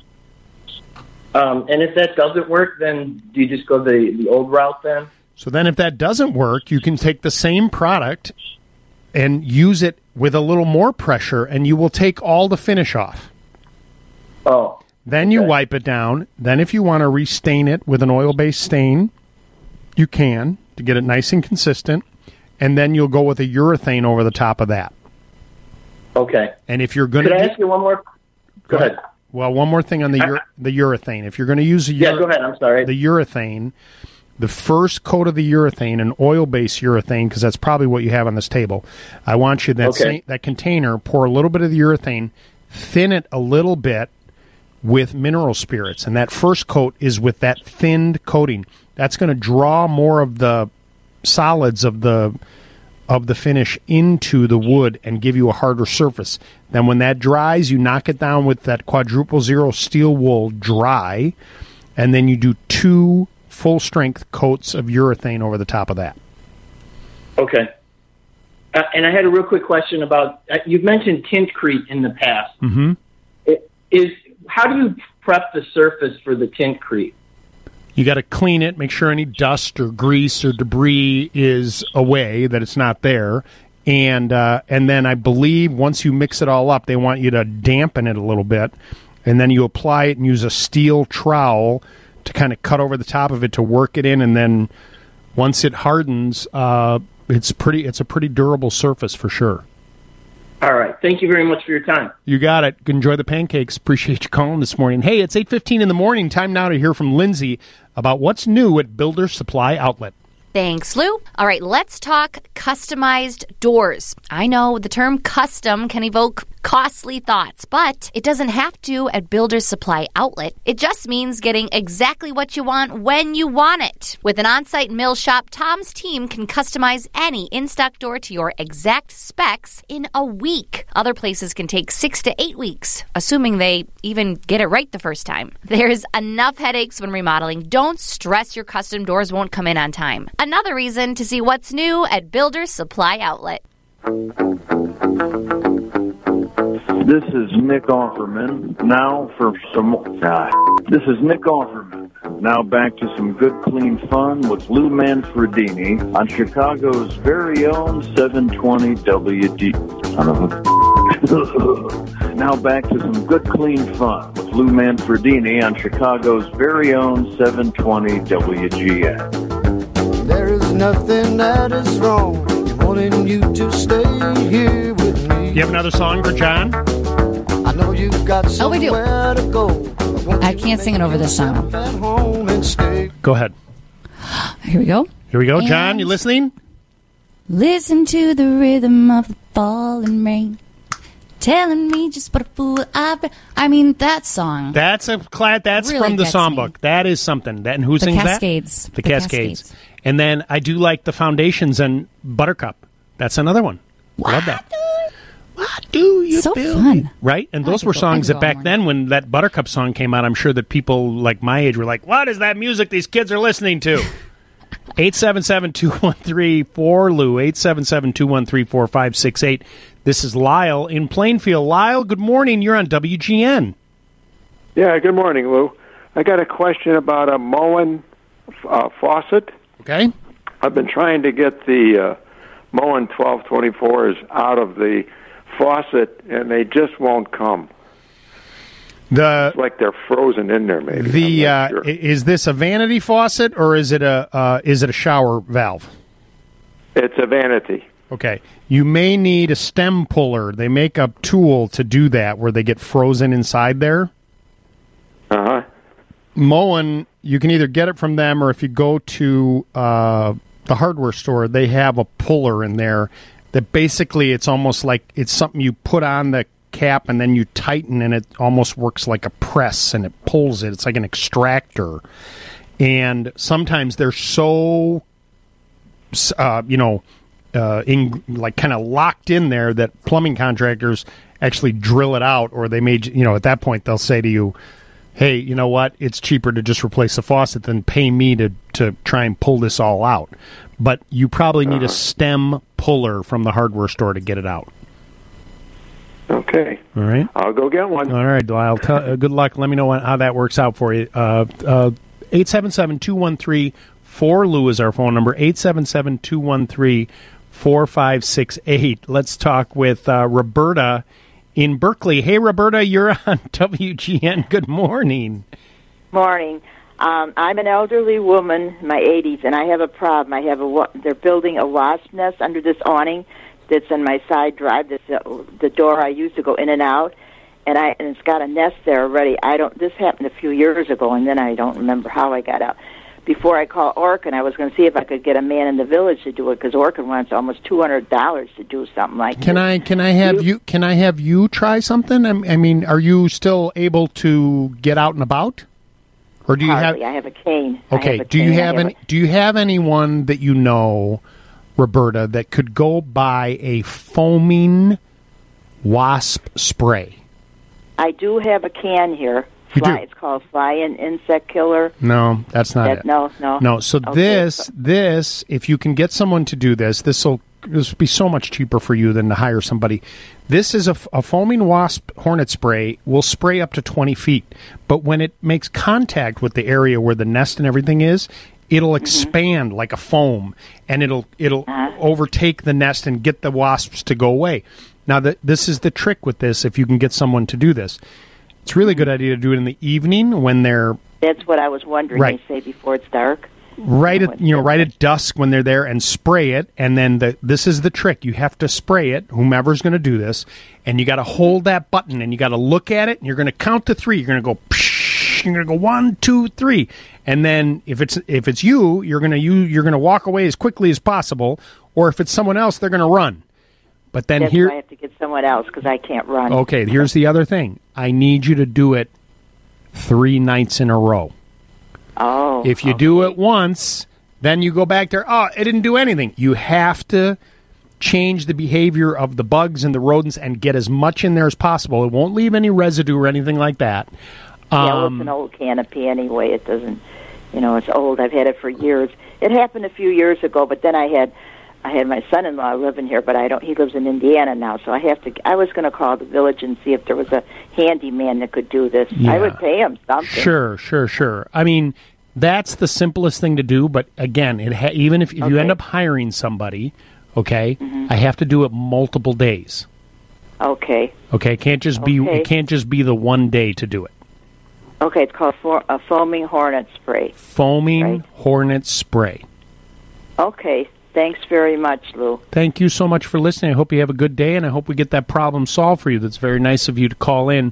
And if that doesn't work, then do you just go the old route then? So then if that doesn't work, you can take the same product and use it with a little more pressure, and you will take all the finish off. Oh. Then you wipe it down. Then if you want to restain it with an oil-based stain, you can to get it nice and consistent. And then you'll go with a urethane over the top of that. Okay. And if you're going to... Could I ask you one more? Go ahead. Well, one more thing on the urethane. If you're going to use go ahead. I'm sorry. The urethane, the first coat of the urethane, an oil-based urethane, because that's probably what you have on this table, I want you that container, pour a little bit of the urethane, thin it a little bit with mineral spirits, and that first coat is with that thinned coating. That's going to draw more of the solids of the finish into the wood and give you a harder surface. Then when that dries, you knock it down with that quadruple zero steel wool dry, and then you do 2 full-strength coats of urethane over the top of that. Okay. And I had a real quick question about, you've mentioned Tintcrete in the past. Mm-hmm. How do you prep the surface for the Tintcrete? You got to clean it, make sure any dust or grease or debris is away, that it's not there. And then I believe once you mix it all up, they want you to dampen it a little bit. And then you apply it and use a steel trowel to kind of cut over the top of it to work it in. And then once it hardens, it's a pretty durable surface for sure. All right. Thank you very much for your time. You got it. Enjoy the pancakes. Appreciate you calling this morning. Hey, it's 8:15 in the morning. Time now to hear from Lindsay about what's new at Builder Supply Outlet. Thanks, Lou. All right, let's talk customized doors. I know the term custom can evoke costly thoughts, but it doesn't have to at Builder's Supply Outlet. It just means getting exactly what you want when you want it. With an on-site mill shop, Tom's team can customize any in-stock door to your exact specs in a week. Other places can take 6 to 8 weeks, assuming they even get it right the first time. There's enough headaches when remodeling. Don't stress your custom doors won't come in on time. Another reason to see what's new at Builder's Supply Outlet. This is Nick Offerman. Now for some more. This is Nick Offerman. Now back to some good, clean fun with Lou Manfredini on Chicago's very own 720 WD. Now back to some good, clean fun with Lou Manfredini on Chicago's very own 720 WGN. There is nothing that is wrong in wanting you to stay here with me. You have another song for John? I know you've got Oh, we do. somewhere to go. I can't sing it over this song. At home and stay. Go ahead. Here we go. Here we go. And- John, you listening? Listen to the rhythm of the falling rain, telling me just what a fool I've been. I mean, that song. That's that's Really from the gets songbook. That is something. And who The sings Cascades. that? The The Cascades. Cascades. And then I do like the Foundations and Buttercup. That's another one. I love that. What do you So feel? fun. Right? And I those could were go- I songs could that go all back then, when that Buttercup song came out, I'm sure that people like my age were like, what is that music these kids are listening to? 877-213-4LOU, 877-213-4568. This is Lyle in Plainfield. Lyle, good morning. You're on WGN. Yeah, good morning, Lou. I got a question about a Moen faucet. Okay. I've been trying to get the Moen 1224s out of the faucet, and they just won't come. It's like they're frozen in there, maybe. Is this a vanity faucet or is it a shower valve? It's a vanity. Okay. You may need a stem puller. They make a tool to do that where they get frozen inside there. Uh-huh. Moen, you can either get it from them or if you go to the hardware store, they have a puller in there that basically it's almost like it's something you put on the cap and then you tighten and it almost works like a press and it pulls it. It's like an extractor. And sometimes they're so, like kind of locked in there that plumbing contractors actually drill it out, or they may, at that point they'll say to you, hey, you know what? It's cheaper to just replace the faucet than pay me to try and pull this all out. But you probably need a stem puller from the hardware store to get it out. Okay. All right. I'll go get one. All right, Lyle. Good luck. Let me know how that works out for you. 877-213-4LOU is our phone number. 877-213-4568. Let's talk with Roberta in Berkeley. Hey, Roberta, you're on WGN. Good morning. Morning. I'm an elderly woman, in my 80s, and I have a problem. They're building a wasp nest under this awning that's in my side drive. That's the door I use to go in and out, and it's got a nest there already. This happened a few years ago, and then I don't remember how I got out. Before I called Orkin, I was going to see if I could get a man in the village to do it, because Orkin wants almost $200 to do something like Can I have you try something? I mean, are you still able to get out and about? Or do you Hardly. I have a cane. Okay. Do you have anyone that you know, Roberta, that could go buy a foaming wasp spray? I do have a can here. It's called Fly and Insect Killer. No, that's not it. No. No. So this, if you can get someone to do this will be so much cheaper for you than to hire somebody. This is a foaming wasp hornet spray. Will spray up to 20 feet, but when it makes contact with the area where the nest and everything is, it'll expand like a foam, and it'll overtake the nest and get the wasps to go away. Now, this is the trick with this. If you can get someone to do this, it's a really good idea to do it in the evening when they're. That's what I was wondering. Right. They say before it's dark. Right at dusk when they're there, and spray it. And then this is the trick: you have to spray it. Whomever's going to do this, and you got to hold that button, and you got to look at it, and you're going to count to 3. You're going to go. Psh, you're going to go 1, 2, 3, and then if it's you, you're going to walk away as quickly as possible. Or if it's someone else, they're going to run. But then That's why I have to get someone else because I can't run. Okay, here's the other thing. I need you to do it 3 nights in a row. Oh. If you do it once, then you go back there. Oh, it didn't do anything. You have to change the behavior of the bugs and the rodents and get as much in there as possible. It won't leave any residue or anything like that. It's an old canopy anyway. It doesn't, it's old. I've had it for years. It happened a few years ago, but then I had my son-in-law living here, but he lives in Indiana now, so I was going to call the village and see if there was a handyman that could do this. Yeah. I would pay him something. Sure. I mean, that's the simplest thing to do, but again, even if you end up hiring somebody, okay, I have to do it multiple days. Okay. Okay, it can't just be the one day to do it. Okay, it's called a foaming hornet spray. Hornet spray. Okay. Thanks very much, Lou. Thank you so much for listening. I hope you have a good day, and I hope we get that problem solved for you. That's very nice of you to call in,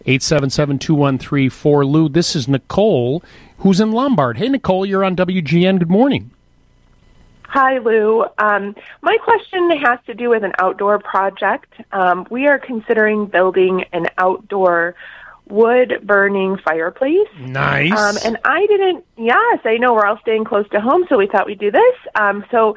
877-213-4Lou. This is Nicole, who's in Lombard. Hey, Nicole, you're on WGN. Good morning. Hi, Lou. My question has to do with an outdoor project. We are considering building an outdoor wood-burning fireplace. Nice. And I know we're all staying close to home, so we thought we'd do this. I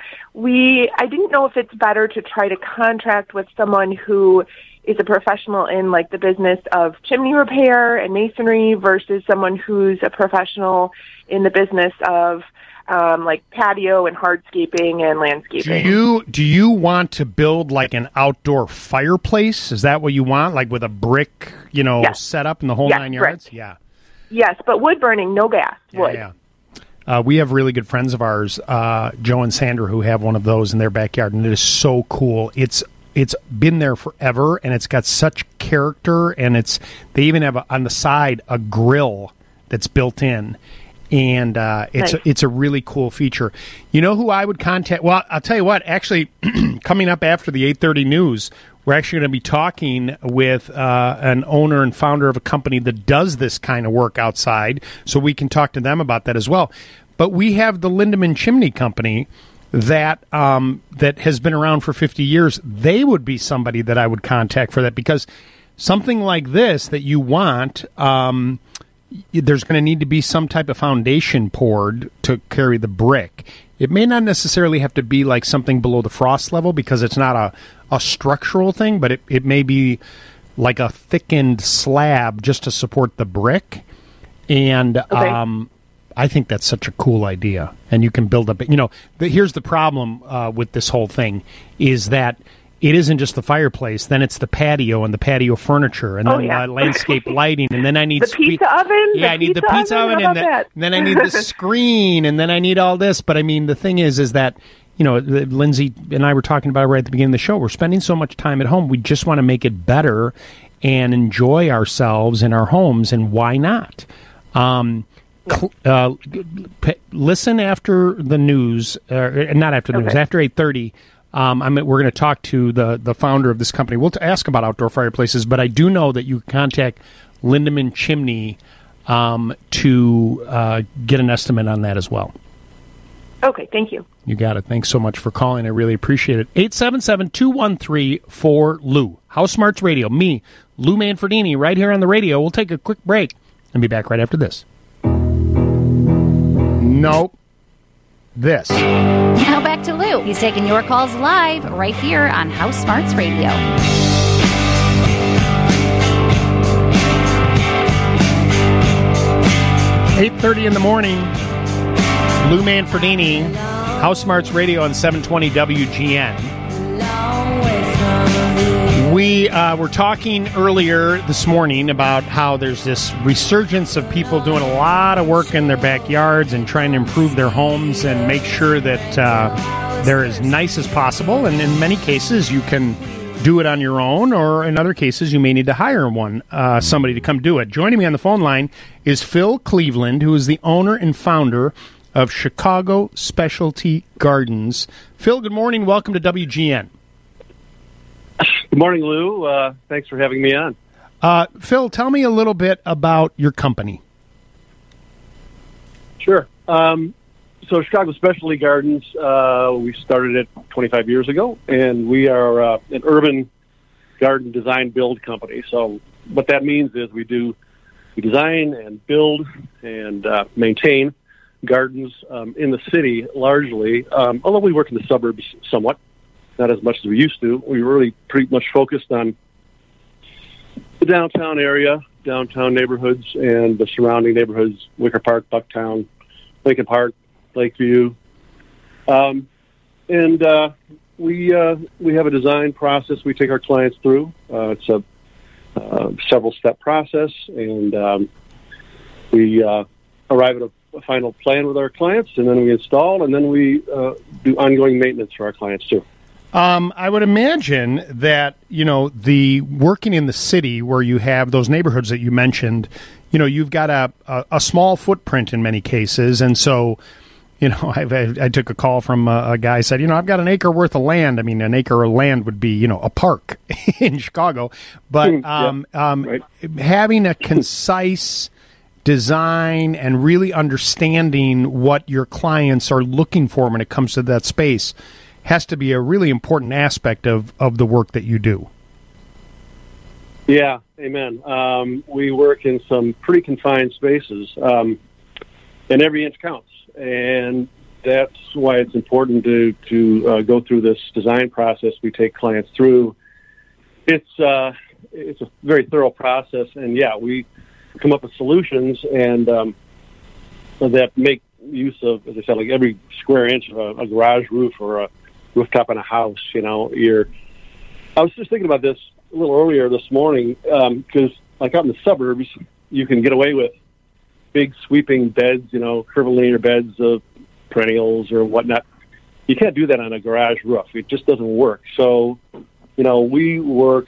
didn't know if it's better to try to contract with someone who is a professional in like the business of chimney repair and masonry versus someone who's a professional in the business of like patio and hardscaping and landscaping. Do you want to build like an outdoor fireplace? Is that what you want? Like with a brick, Yes. setup and the whole 9 yards? Brick. Yeah. Yes, but wood burning, no gas. Wood. Yeah. We have really good friends of ours, Joe and Sandra, who have one of those in their backyard, and it is so cool. It's been there forever, and it's got such character, and they even have on the side a grill that's built in. And it's a really cool feature. You know who I would contact? Well, I'll tell you what. Actually, coming up after the 8:30 news, we're actually going to be talking with an owner and founder of a company that does this kind of work outside, so we can talk to them about that as well. But we have the Lindemann Chimney Company that has been around for 50 years. They would be somebody that I would contact for that, because something like this that you want. There's going to need to be some type of foundation poured to carry the brick. It may not necessarily have to be like something below the frost level, because it's not a structural thing, but it may be like a thickened slab just to support the brick. And I think that's such a cool idea. And you can build up, here's the problem with this whole thing is that it isn't just the fireplace, then it's the patio and the patio furniture, and then landscape lighting, and then I need the pizza oven. Yeah, I need the pizza oven, and then I need the screen, and then I need all this. But I mean, the thing is that Lindsay and I were talking about it right at the beginning of the show. We're spending so much time at home. We just want to make it better and enjoy ourselves in our homes, and why not? Listen after the news, not after the news, after 8:30. We're going to talk to the founder of this company. We'll ask about outdoor fireplaces, but I do know that you can contact Lindemann Chimney to get an estimate on that as well. Okay, thank you. You got it. Thanks so much for calling. I really appreciate it. 877-213-4Lou. House Smarts Radio. Me, Lou Manfredini, right here on the radio. We'll take a quick break and be back right after this. Nope. This. Now back to Lou. He's taking your calls live right here on House Smarts Radio. 8:30 in the morning. Lou Manfredini, House Smarts Radio on 720 WGN. We were talking earlier this morning about how there's this resurgence of people doing a lot of work in their backyards and trying to improve their homes and make sure that they're as nice as possible. And in many cases, you can do it on your own, or in other cases, you may need to hire somebody to come do it. Joining me on the phone line is Phil Cleveland, who is the owner and founder of Chicago Specialty Gardens. Phil, good morning. Welcome to WGN. Good morning, Lou. Thanks for having me on. Phil, tell me a little bit about your company. Sure. So Chicago Specialty Gardens, we started it 25 years ago, and we are an urban garden design build company. So what that means is we design and build and maintain gardens in the city largely, although we work in the suburbs somewhat. Not as much as we used to. We were really pretty much focused on the downtown area, downtown neighborhoods, and the surrounding neighborhoods, Wicker Park, Bucktown, Lincoln Park, Lakeview. We have a design process we take our clients through. It's a several-step process, and we arrive at a final plan with our clients, and then we install, and then we do ongoing maintenance for our clients, too. I would imagine that, the working in the city where you have those neighborhoods that you mentioned, you've got a small footprint in many cases. And so, I took a call from a guy who said, I've got an acre worth of land. I mean, an acre of land would be, a park in Chicago. But having a concise design and really understanding what your clients are looking for when it comes to that space has to be a really important aspect of the work that you do. Yeah, amen. We work in some pretty confined spaces, and every inch counts. And that's why it's important to go through this design process we take clients through. It's a very thorough process, and we come up with solutions and that make use of, as I said, like every square inch of a garage roof or a rooftop on a house. I was just thinking about this a little earlier this morning because, like out in the suburbs, you can get away with big sweeping beds, curvilinear beds of perennials or whatnot. You can't do that on a garage roof. It just doesn't work. So, we work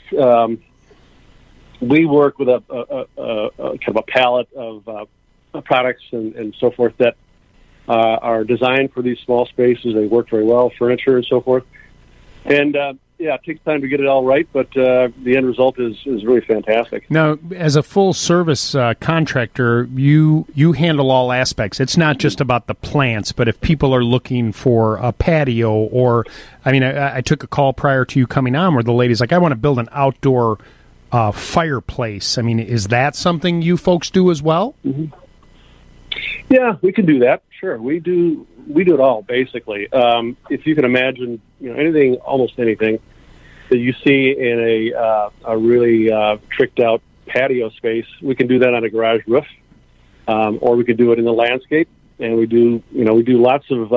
with a kind of a palette of products and so forth that are designed for these small spaces. They work very well, furniture and so forth. And it takes time to get it all right, but the end result is really fantastic. Now, as a full-service contractor, you handle all aspects. It's not just about the plants, but if people are looking for a patio or, I took a call prior to you coming on where the lady's like, I want to build an outdoor fireplace. Is that something you folks do as well? Mm-hmm. Yeah, we can do that. Sure, we do it all basically. If you can imagine, almost anything that you see in a really tricked out patio space, we can do that on a garage roof, or we could do it in the landscape. And we do lots of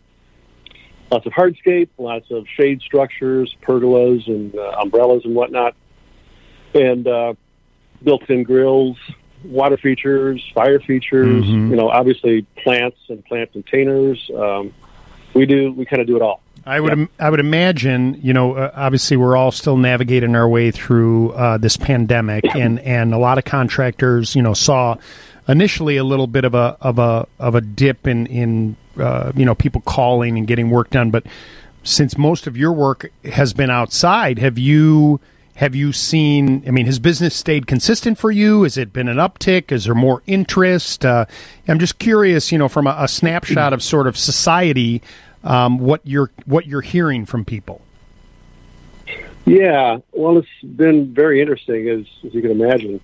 hardscape, lots of shade structures, pergolas, and umbrellas and whatnot. And built-in grills, water features, fire features, obviously plants and plant containers. We kind of do it all. I would imagine, obviously we're all still navigating our way through this pandemic, and a lot of contractors, saw initially a little bit of a dip in people calling and getting work done. But since most of your work has been outside, have you seen, has business stayed consistent for you? Has it been an uptick? Is there more interest? I'm just curious, from a snapshot of sort of society, what you're hearing from people. Yeah, well, it's been very interesting, as you can imagine.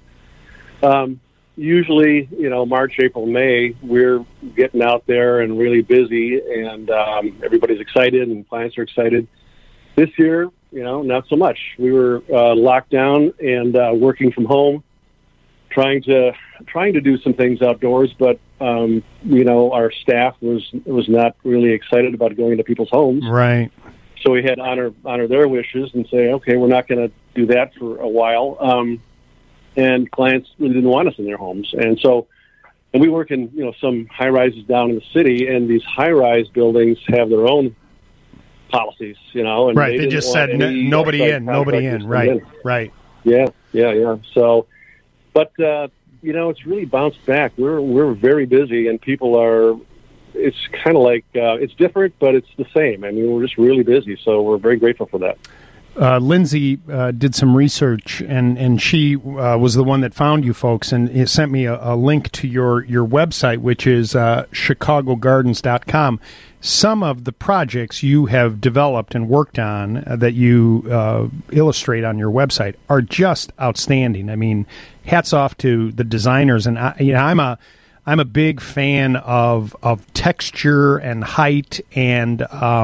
Usually, March, April, May, we're getting out there and really busy, and everybody's excited and clients are excited. This year, not so much. We were locked down and working from home, trying to do some things outdoors, but our staff was not really excited about going to people's homes. Right. So we had to honor their wishes and say, okay, we're not going to do that for a while. And clients really didn't want us in their homes, and we work in some high rises down in the city, and these high rise buildings have their own policies, and right. They just said nobody in. Right. Yeah. So, but it's really bounced back. We're very busy, and people are. It's kind of like it's different, but it's the same. We're just really busy, so we're very grateful for that. Lindsay did some research, and she was the one that found you folks, and it sent me a link to your website, which is chicagogardens.com. Some of the projects you have developed and worked on that you illustrate on your website are just outstanding. Hats off to the designers, and I'm a big fan of texture and height and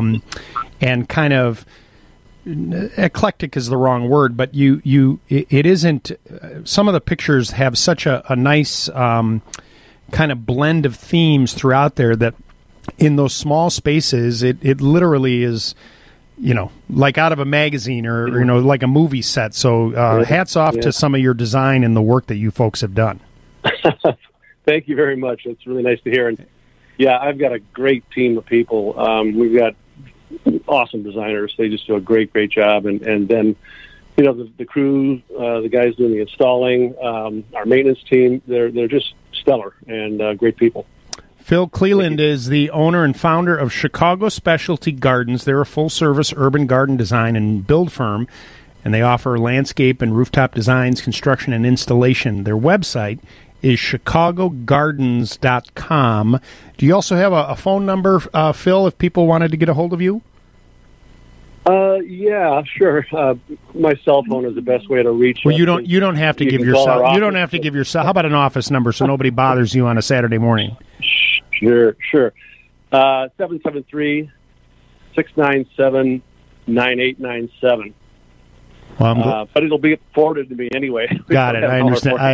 kind of. Eclectic is the wrong word, but it isn't. Some of the pictures have such a nice kind of blend of themes throughout there that in those small spaces, it literally is, like out of a magazine or like a movie set. So hats off to some of your design and the work that you folks have done. Thank you very much. It's really nice to hear. And I've got a great team of people. We've got awesome designers. They just do a great job. And then, the crew, the guys doing the installing, our maintenance team, they're just stellar and great people. Phil Cleland is the owner and founder of Chicago Specialty Gardens. They're a full-service urban garden design and build firm, and they offer landscape and rooftop designs, construction, and installation. Their website is chicagogardens.com. Do you also have a phone number, Phil, if people wanted to get a hold of you? Yeah, sure. My cell phone is the best way to reach. Well, you don't have to give your cell. You don't have to give your cell. How about an office number so nobody bothers you on a Saturday morning? Sure. 773-697-9897. Well, but it'll be forwarded to me anyway. Got it. I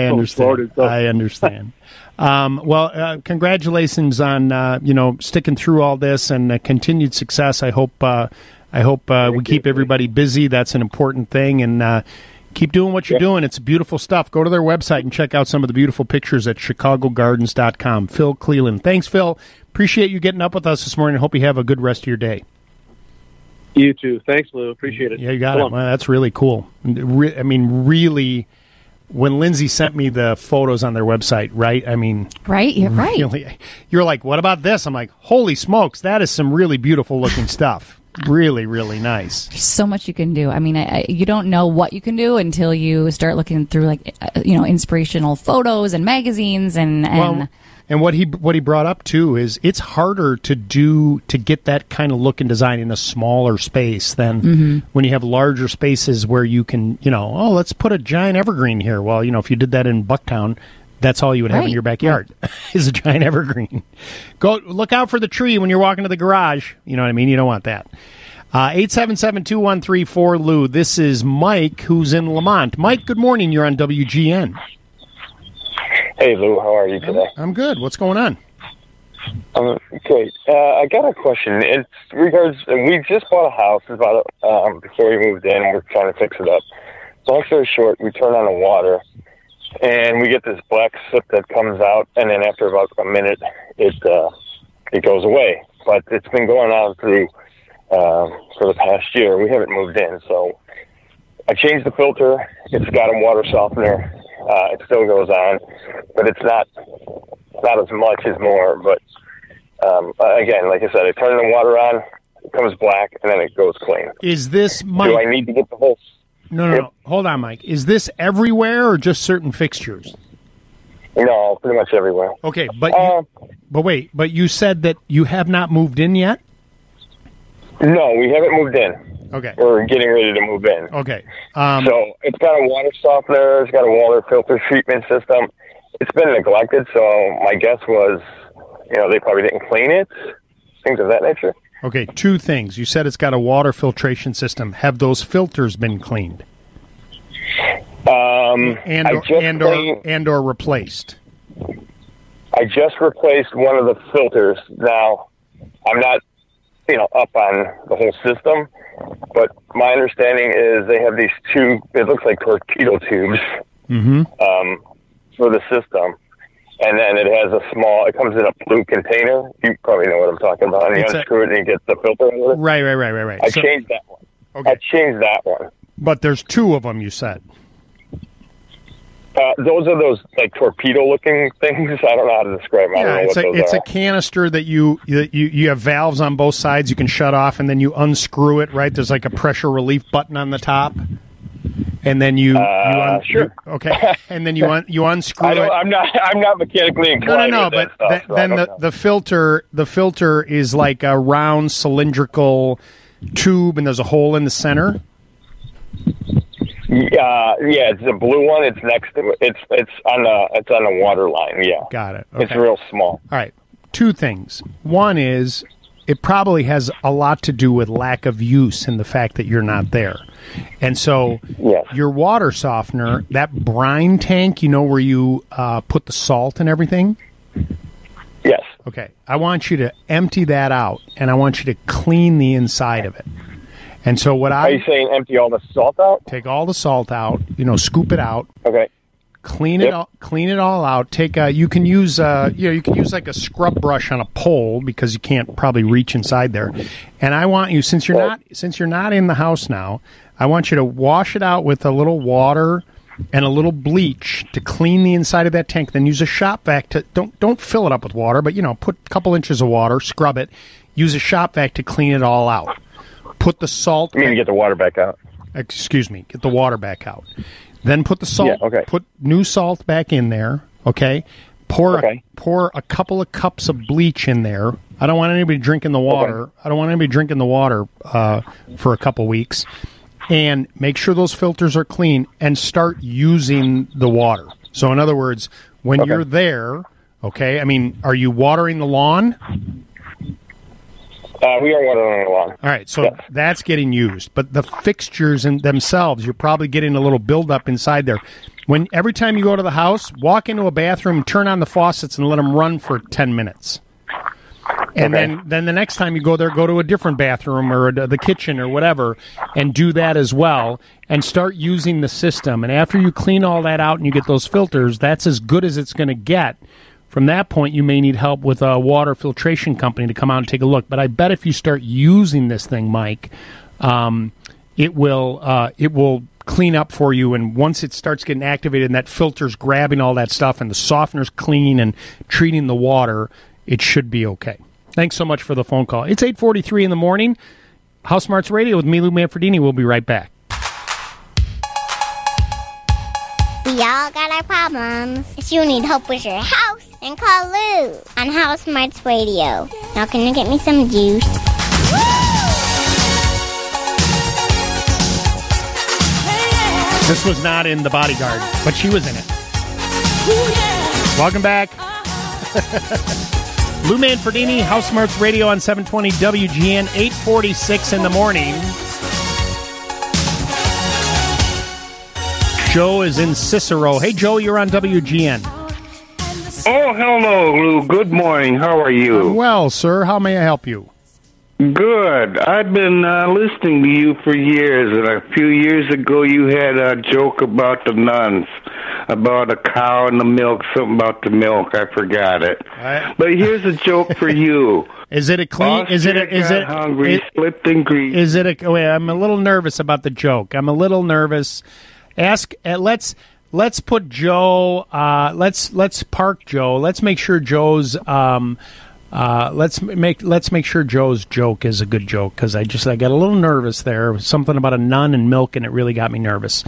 understand. Well, congratulations on sticking through all this and continued success. I hope we keep everybody busy. That's an important thing, and keep doing what you're doing. It's beautiful stuff. Go to their website and check out some of the beautiful pictures at chicagogardens.com. Phil Cleland. Thanks, Phil. Appreciate you getting up with us this morning. Hope you have a good rest of your day. You too. Thanks, Lou. Appreciate it. Yeah, you got it. Well, that's really cool. I mean, really, when Lindsay sent me the photos on their website, right? I mean, right? You're right. Really, you're like, what about this? I'm like, holy smokes, that is some really beautiful looking stuff. Really, really nice. There's so much you can do. I mean, you don't know what you can do until you start looking through, inspirational photos and magazines and. And what he brought up too is it's harder to get that kind of look and design in a smaller space than when you have larger spaces where you can, let's put a giant evergreen here. Well, if you did that in Bucktown, that's all you would have in your backyard is a giant evergreen. Go look out for the tree when you're walking to the garage. You know what I mean? You don't want that. 877-213-4Lou. This is Mike, who's in Lamont. Mike, good morning. You're on WGN. Hey, Lou, how are you today? I'm good. What's going on? Great. I got a question. It's regards, we just bought a house before we moved in, and we're trying to fix it up. Long story short, we turn on the water, and we get this black soot that comes out, and then after about a minute, it goes away. But it's been going on through for the past year. We haven't moved in, so I changed the filter. It's got a water softener. It still goes on, but it's not as much as more. But again, like I said, I turn the water on, it comes black, and then it goes clean. Is this Mike? Do I need to get the whole? No. Hold on, Mike. Is this everywhere or just certain fixtures? No, pretty much everywhere. Okay, but wait. But you said that you have not moved in yet? No, we haven't moved in. Okay. We're getting ready to move in. Okay. So it's got a water softener. It's got a water filter treatment system. It's been neglected, so my guess was, they probably didn't clean it, things of that nature. Okay, two things. You said it's got a water filtration system. Have those filters been cleaned? And/or replaced? I just replaced one of the filters. Now, I'm not, up on the whole system, but my understanding is they have these two, it looks like torpedo tubes for the system. And then it has it comes in a blue container. You probably know what I'm talking about. And you unscrew it and you get the filter out of it. Right. I changed that one. Okay. I changed that one. But there's two of them, you said. Those are those torpedo-looking things. I don't know how to describe them. It's a canister that you have valves on both sides. You can shut off, and then you unscrew it. Right? There's like a pressure relief button on the top, and then sure. Okay, and then you unscrew it. I'm not mechanically inclined. No. But the filter is like a round cylindrical tube, and there's a hole in the center. Yeah, it's the blue one. It's next to it. It's on the water line. Yeah, got it. Okay. It's real small. All right, two things. One is it probably has a lot to do with lack of use and the fact that you're not there. And so your water softener, that brine tank, where you put the salt and everything. Yes. Okay. I want you to empty that out, and I want you to clean the inside of it. And so Are you saying empty all the salt out? Take all the salt out, scoop it out. Okay. Clean it all out. You can use like a scrub brush on a pole because you can't probably reach inside there. And I want you, since you're not in the house now, I want you to wash it out with a little water and a little bleach to clean the inside of that tank. Then use a shop vac to don't fill it up with water, but put a couple inches of water, scrub it. Use a shop vac to clean it all out. Put the salt. You mean get the water back out? Excuse me, get the water back out. Then put the salt. Yeah, okay. Put new salt back in there. Okay. Pour a couple of cups of bleach in there. I don't want anybody drinking the water. Okay. I don't want anybody drinking the water for a couple weeks. And make sure those filters are clean and start using the water. So, in other words, when you're there, okay, I mean, are you watering the lawn? We are watering the lawn. All right, so that's getting used. But the fixtures in themselves, you're probably getting a little buildup inside there. Every time you go to the house, walk into a bathroom, turn on the faucets, and let them run for 10 minutes. And then the next time you go there, go to a different bathroom or the kitchen or whatever and do that as well and start using the system. And after you clean all that out and you get those filters, that's as good as it's going to get. From that point, you may need help with a water filtration company to come out and take a look. But I bet if you start using this thing, Mike, it will clean up for you. And once it starts getting activated and that filter's grabbing all that stuff and the softener's clean and treating the water, it should be okay. Thanks so much for the phone call. It's 8:43 in the morning. House Smarts Radio with me, Lou Manfredini. We'll be right back. We all got our problems. If you need help with your house, then call Lou on House Smarts Radio. Now can you get me some juice? This was not in The Bodyguard, but she was in it. Welcome back. Lou Manfredini, House Smarts Radio on 720 WGN, 8:46 in the morning. Joe is in Cicero. Hey, Joe, you're on WGN. Oh, hello, Lou. Good morning. How are you? Well, sir, how may I help you? Good. I've been listening to you for years, and a few years ago you had a joke about the nuns, about a cow and the milk, something about the milk. I forgot it. But here's a joke for you. Is it a clean? Is it hungry? Slipped in grease. Is it a? Wait, I'm a little nervous about the joke. I'm a little nervous. Ask. Let's put Joe. Let's park Joe. Let's make sure Joe's. Let's make sure Joe's joke is a good joke because I got a little nervous there. Something about a nun and milk, and it really got me nervous.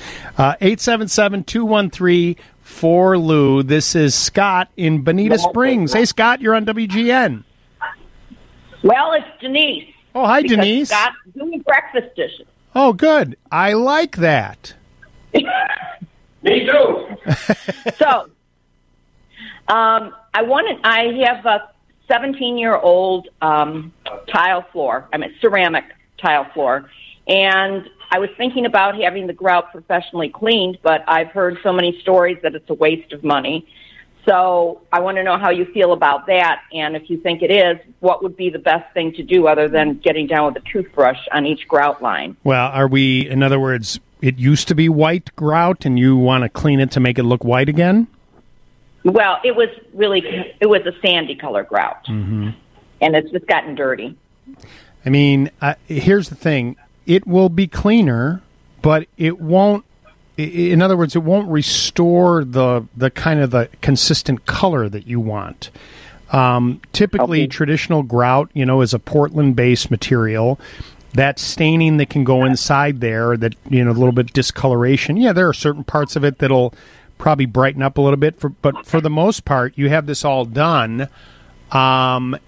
877-213-4Lou. This is Scott in Bonita Springs. Hey, Scott, you're on WGN. Well, it's Denise. Oh, hi, Denise. Scott's doing breakfast dishes. Oh, good. I like that. Me too. So, I have a 17-year-old tile floor. I mean, ceramic tile floor. And I was thinking about having the grout professionally cleaned, but I've heard so many stories that it's a waste of money. So I want to know how you feel about that. And if you think it is, what would be the best thing to do other than getting down with a toothbrush on each grout line? Well, in other words, it used to be white grout and you want to clean it to make it look white again? Well, it was a sandy color grout, and it's just gotten dirty. I mean, here's the thing. It will be cleaner, but it won't, in other words, it won't restore the kind of the consistent color that you want. Typically, traditional grout, is a Portland-based material. That staining that can go inside there, that, a little bit discoloration. Yeah, there are certain parts of it that'll probably brighten up a little bit, but for the most part, you have this all done, so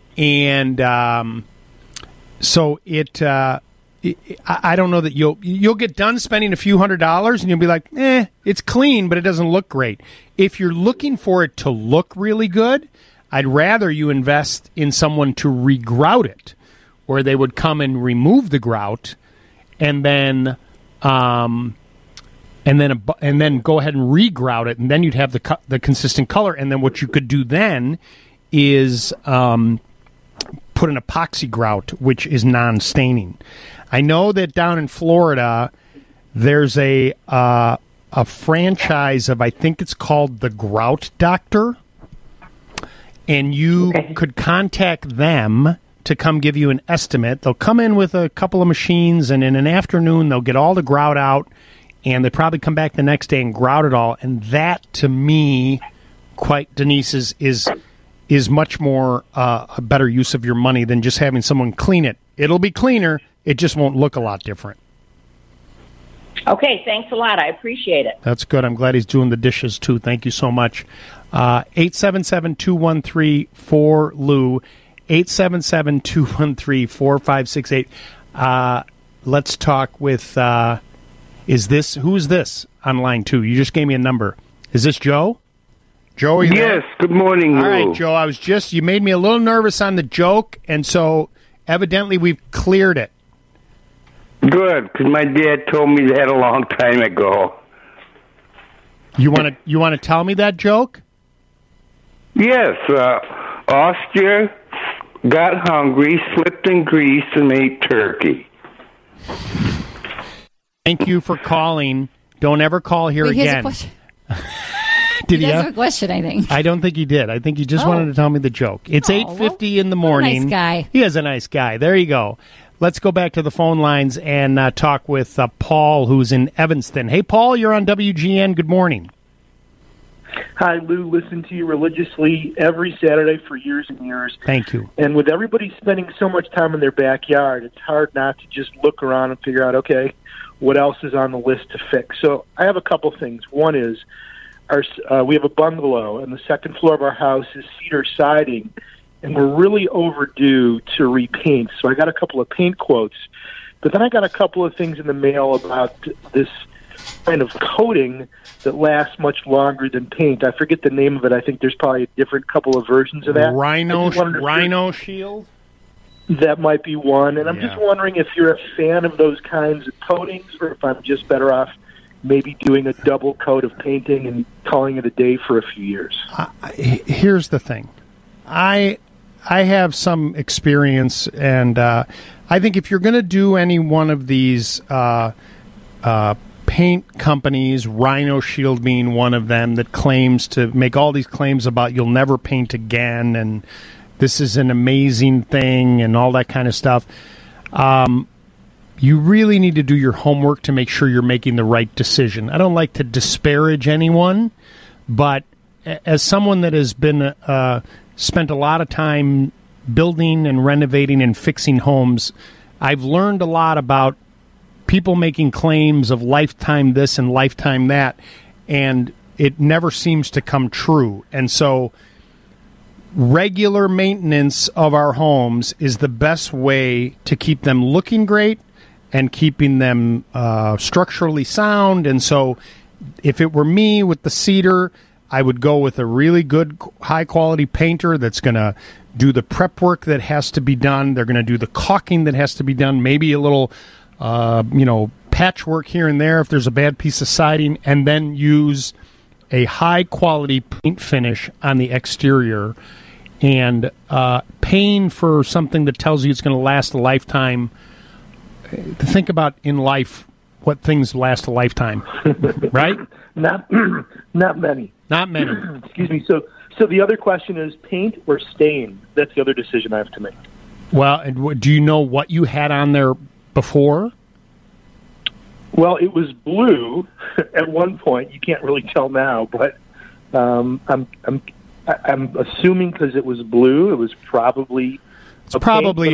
it. I don't know that you'll get done spending a few $100s, and you'll be like, it's clean, but it doesn't look great. If you're looking for it to look really good, I'd rather you invest in someone to regrout it, where they would come and remove the grout, and then go ahead and regrout it, and then you'd have the consistent color. And then what you could do then is put an epoxy grout, which is non-staining. I know that down in Florida, there's a franchise of, I think it's called the Grout Doctor, and you could contact them to come give you an estimate. They'll come in with a couple of machines, and in an afternoon, they'll get all the grout out and they probably come back the next day and grout it all. And that, to me, Denise, is much more a better use of your money than just having someone clean it. It'll be cleaner. It just won't look a lot different. Okay, thanks a lot. I appreciate it. That's good. I'm glad he's doing the dishes, too. Thank you so much. 877-213-4Lou, 877-213-4568. Let's talk with, who is this on line 2? You just gave me a number. Is this Joe? Joe, are you there? Yes, good morning, All Lou. right, Joe, you made me a little nervous on the joke, and so evidently we've cleared it. Good, because my dad told me that a long time ago. You want to tell me that joke? Yes, Austria got hungry, slipped in grease, and ate turkey. Thank you for calling. Don't ever call here Wait, he has a again. question. Did he he has a question, I think. I don't think he did. I think he just wanted to tell me the joke. It's 8:50 in the morning. nice guy. He is a nice guy. There you go. Let's go back to the phone lines and talk with Paul, who's in Evanston. Hey, Paul, you're on WGN. Good morning. Hi, Lou. Listen to you religiously every Saturday for years and years. Thank you. And with everybody spending so much time in their backyard, it's hard not to just look around and figure out, okay, what else is on the list to fix. So I have a couple things. One is we have a bungalow, and the second floor of our house is cedar siding, and we're really overdue to repaint. So I got a couple of paint quotes, but then I got a couple of things in the mail about this kind of coating that lasts much longer than paint. I forget the name of it. I think there's probably a different couple of versions of that. Rhino Shield? That might be one. And I'm just wondering if you're a fan of those kinds of coatings, or if I'm just better off maybe doing a double coat of painting and calling it a day for a few years. Here's the thing. I have some experience, and I think if you're going to do any one of these paint companies, Rhino Shield being one of them, that claims to make all these claims about you'll never paint again and this is an amazing thing and all that kind of stuff, you really need to do your homework to make sure you're making the right decision. I don't like to disparage anyone, but as someone that has been spent a lot of time building and renovating and fixing homes, I've learned a lot about people making claims of lifetime this and lifetime that, and it never seems to come true. And so regular maintenance of our homes is the best way to keep them looking great and keeping them structurally sound. And so if it were me with the cedar, I would go with a really good, high-quality painter that's going to do the prep work that has to be done. They're going to do the caulking that has to be done, maybe a little patchwork here and there if there's a bad piece of siding, and then use a high-quality paint finish on the exterior. And paying for something that tells you it's going to last a lifetime, think about in life what things last a lifetime, right? Not many. Not many. Excuse me. So the other question is paint or stain? That's the other decision I have to make. Well, and do you know what you had on there before? Well, it was blue at one point. You can't really tell now, but I'm assuming because it was blue, it was probably. It's probably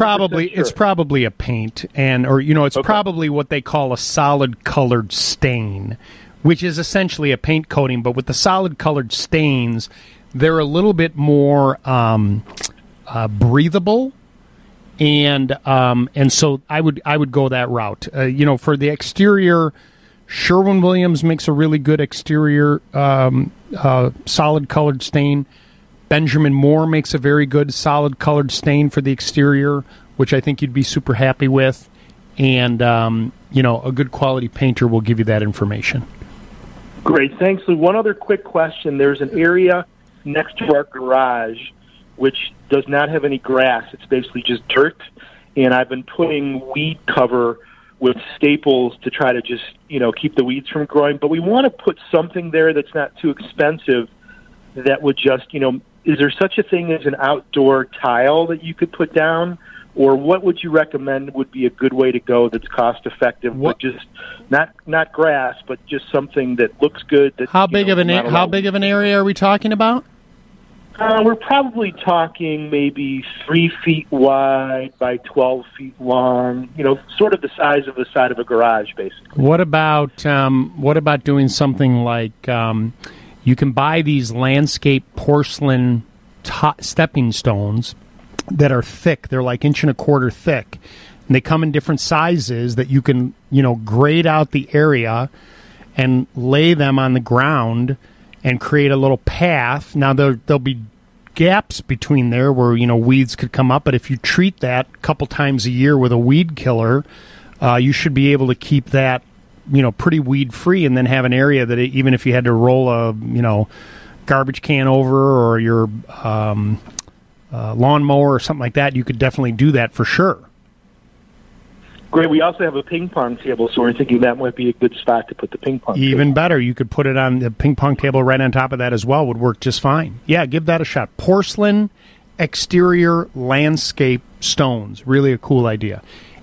a paint, it's probably what they call a solid colored stain, which is essentially a paint coating. But with the solid colored stains, they're a little bit more breathable, and so I would go that route. For the exterior, Sherwin-Williams makes a really good exterior solid colored stain. Benjamin Moore makes a very good solid colored stain for the exterior, which I think you'd be super happy with. And, a good quality painter will give you that information. Great. Thanks, Lou. One other quick question. There's an area next to our garage which does not have any grass. It's basically just dirt. And I've been putting weed cover with staples to try to just, keep the weeds from growing. But we want to put something there that's not too expensive that would just, is there such a thing as an outdoor tile that you could put down? Or what would you recommend would be a good way to go that's cost effective, but just not grass, but just something that looks good? That, how big of an area are we talking about? We're probably talking maybe 3 feet wide by 12 feet long. Sort of the size of the side of a garage, basically. What about doing something like you can buy these landscape porcelain stepping stones that are thick. They're like 1.25 inches thick, and they come in different sizes that you can grade out the area and lay them on the ground and create a little path. Now there'll be gaps between there where weeds could come up, but if you treat that a couple times a year with a weed killer, you should be able to keep that pretty weed free, and then have an area that even if you had to roll a garbage can over or your lawnmower or something like that, you could definitely do that for sure. Great. We also have a ping pong table, so we're thinking that might be a good spot to put the ping pong Even better, you could put it on the ping pong table right on top of that as well. Would work just fine. Yeah, give that a shot. Porcelain exterior landscape stones. Really a cool idea.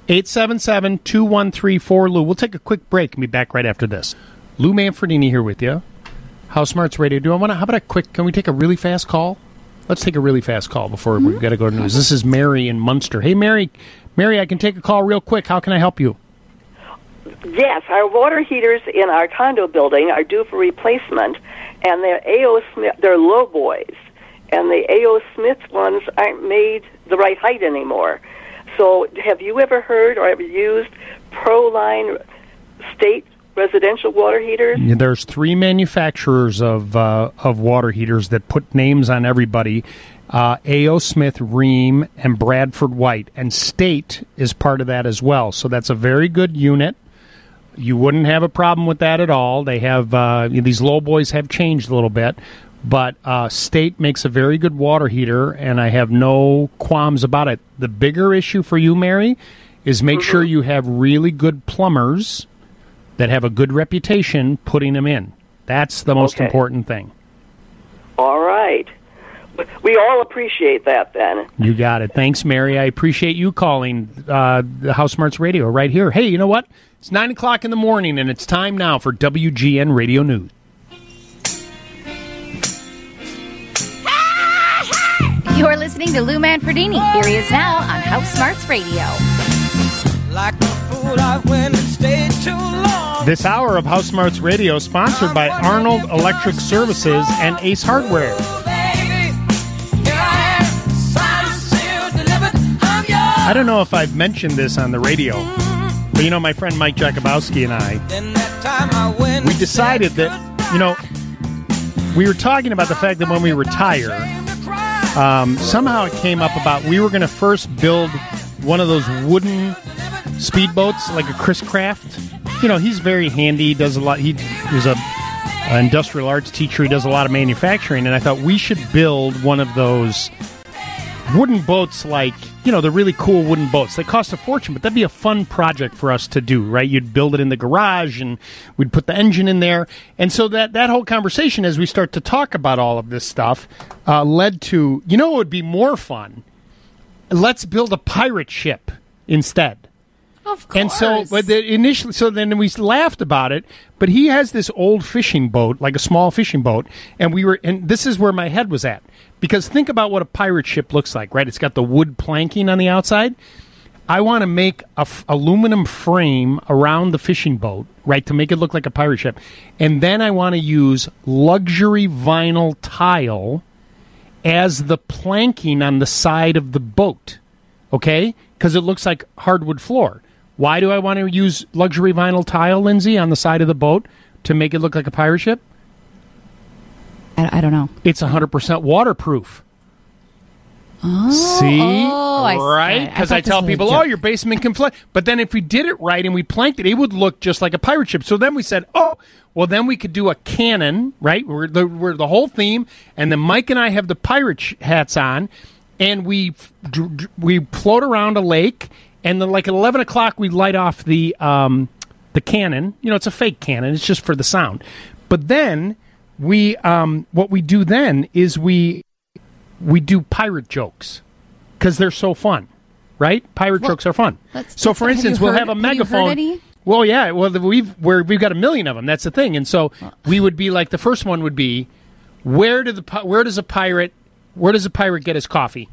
877-2134-LOU. We'll take a quick break and be back right after this. Lou Manfredini here with you. House Smarts Radio. How about a quick, can we take a really fast call? Let's take a really fast call before we've got to go to news. This is Mary in Munster. Hey, Mary, I can take a call real quick. How can I help you? Yes, our water heaters in our condo building are due for replacement, and they're A.O. Smith, they're low boys, and the A.O. Smith ones aren't made the right height anymore. So have you ever heard or ever used Proline State residential water heaters? There's 3 manufacturers of water heaters that put names on everybody. A.O. Smith, Rheem, and Bradford White. And State is part of that as well. So that's a very good unit. You wouldn't have a problem with that at all. They have these low boys have changed a little bit. But State makes a very good water heater, and I have no qualms about it. The bigger issue for you, Mary, is make sure you have really good plumbers that have a good reputation putting them in. That's the most important thing. All right. We all appreciate that, then. You got it. Thanks, Mary. I appreciate you calling the House Smarts Radio right here. Hey, you know what? It's 9 o'clock in the morning, and it's time now for WGN Radio News. You're listening to Lou Manfredini. Here he is now on House Smarts Radio. Like a fool, I went and stayed too long. This hour of House Smarts Radio is sponsored by Arnold Electric Services and Ace Hardware. I don't know if I've mentioned this on the radio, but my friend Mike Jakubowski and I, we decided that, we were talking about the fact that when we retire, somehow it came up about we were going to first build one of those wooden speedboats, like a Chris Craft. He's very handy. He does a lot. He is an industrial arts teacher. He does a lot of manufacturing, and I thought we should build one of those wooden boats, like the really cool wooden boats. They cost a fortune, but that'd be a fun project for us to do, right? You'd build it in the garage, and we'd put the engine in there. And so that whole conversation, as we start to talk about all of this stuff, led to, it would be more fun. Let's build a pirate ship instead. Of course. And so, then we laughed about it, but he has this old fishing boat, like a small fishing boat, and this is where my head was at. Because think about what a pirate ship looks like, right? It's got the wood planking on the outside. I want to make a aluminum frame around the fishing boat, right, to make it look like a pirate ship. And then I want to use luxury vinyl tile as the planking on the side of the boat, okay? Because it looks like hardwood floor. Why do I want to use luxury vinyl tile, Lindsay, on the side of the boat to make it look like a pirate ship? I don't know. It's 100% waterproof. Oh, see? I Right? Because I tell people, your basement can flood. But then if we did it right and we planked it, it would look just like a pirate ship. So then we said, then we could do a cannon, right? We're the whole theme. And then Mike and I have the pirate hats on. And we float around a lake. And then like at 11 o'clock, we light off the cannon. It's a fake cannon. It's just for the sound. But then what we do then is we do pirate jokes because they're so fun, right? Pirate jokes are fun. So, for instance, we'll have a megaphone. Have you heard any? Well, yeah. Well, we've got a million of them. That's the thing. And so we would be like, the first one would be, where does a pirate get his coffee?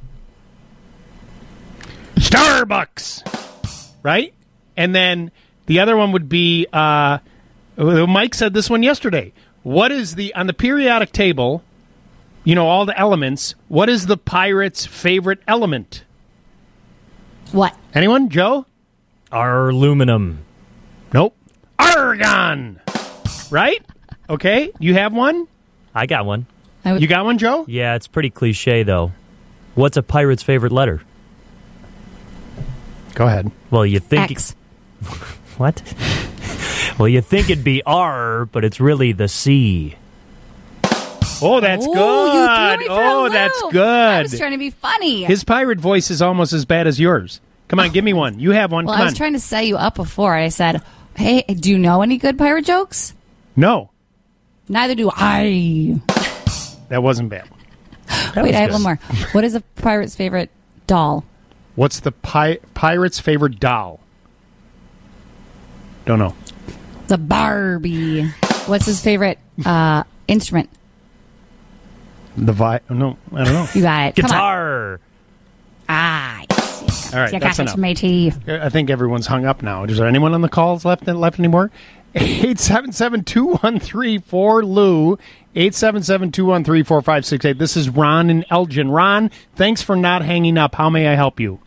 Starbucks, right? And then the other one would be, Mike said this one yesterday. What is on the periodic table? You know, all the elements. What is the pirate's favorite element? What? Anyone? Joe? Aluminum. Nope. Argon. Right? Okay. You have one? I got one. You got one, Joe? Yeah, it's pretty cliche, though. What's a pirate's favorite letter? Go ahead. Well, you think... X. What? Well, you think it'd be R, but it's really the C. Oh, that's good. You threw me for a loop. That's good. I was trying to be funny. His pirate voice is almost as bad as yours. Come on, give me one. You have one. Well, Come I was on. trying to set you up before. I said, hey, do you know any good pirate jokes? No. Neither do I. That wasn't bad. Wait, I have one more. What is a pirate's favorite doll? What's the pirate's favorite doll? Don't know. The Barbie. What's his favorite instrument? No, I don't know. You got it. Guitar. Yes. All right, You that's got it, enough. matey. I think everyone's hung up now. Is there anyone on the calls left anymore? 877-213-4Lou. 877-213-4568. This is Ron and Elgin. Ron, thanks for not hanging up. How may I help you?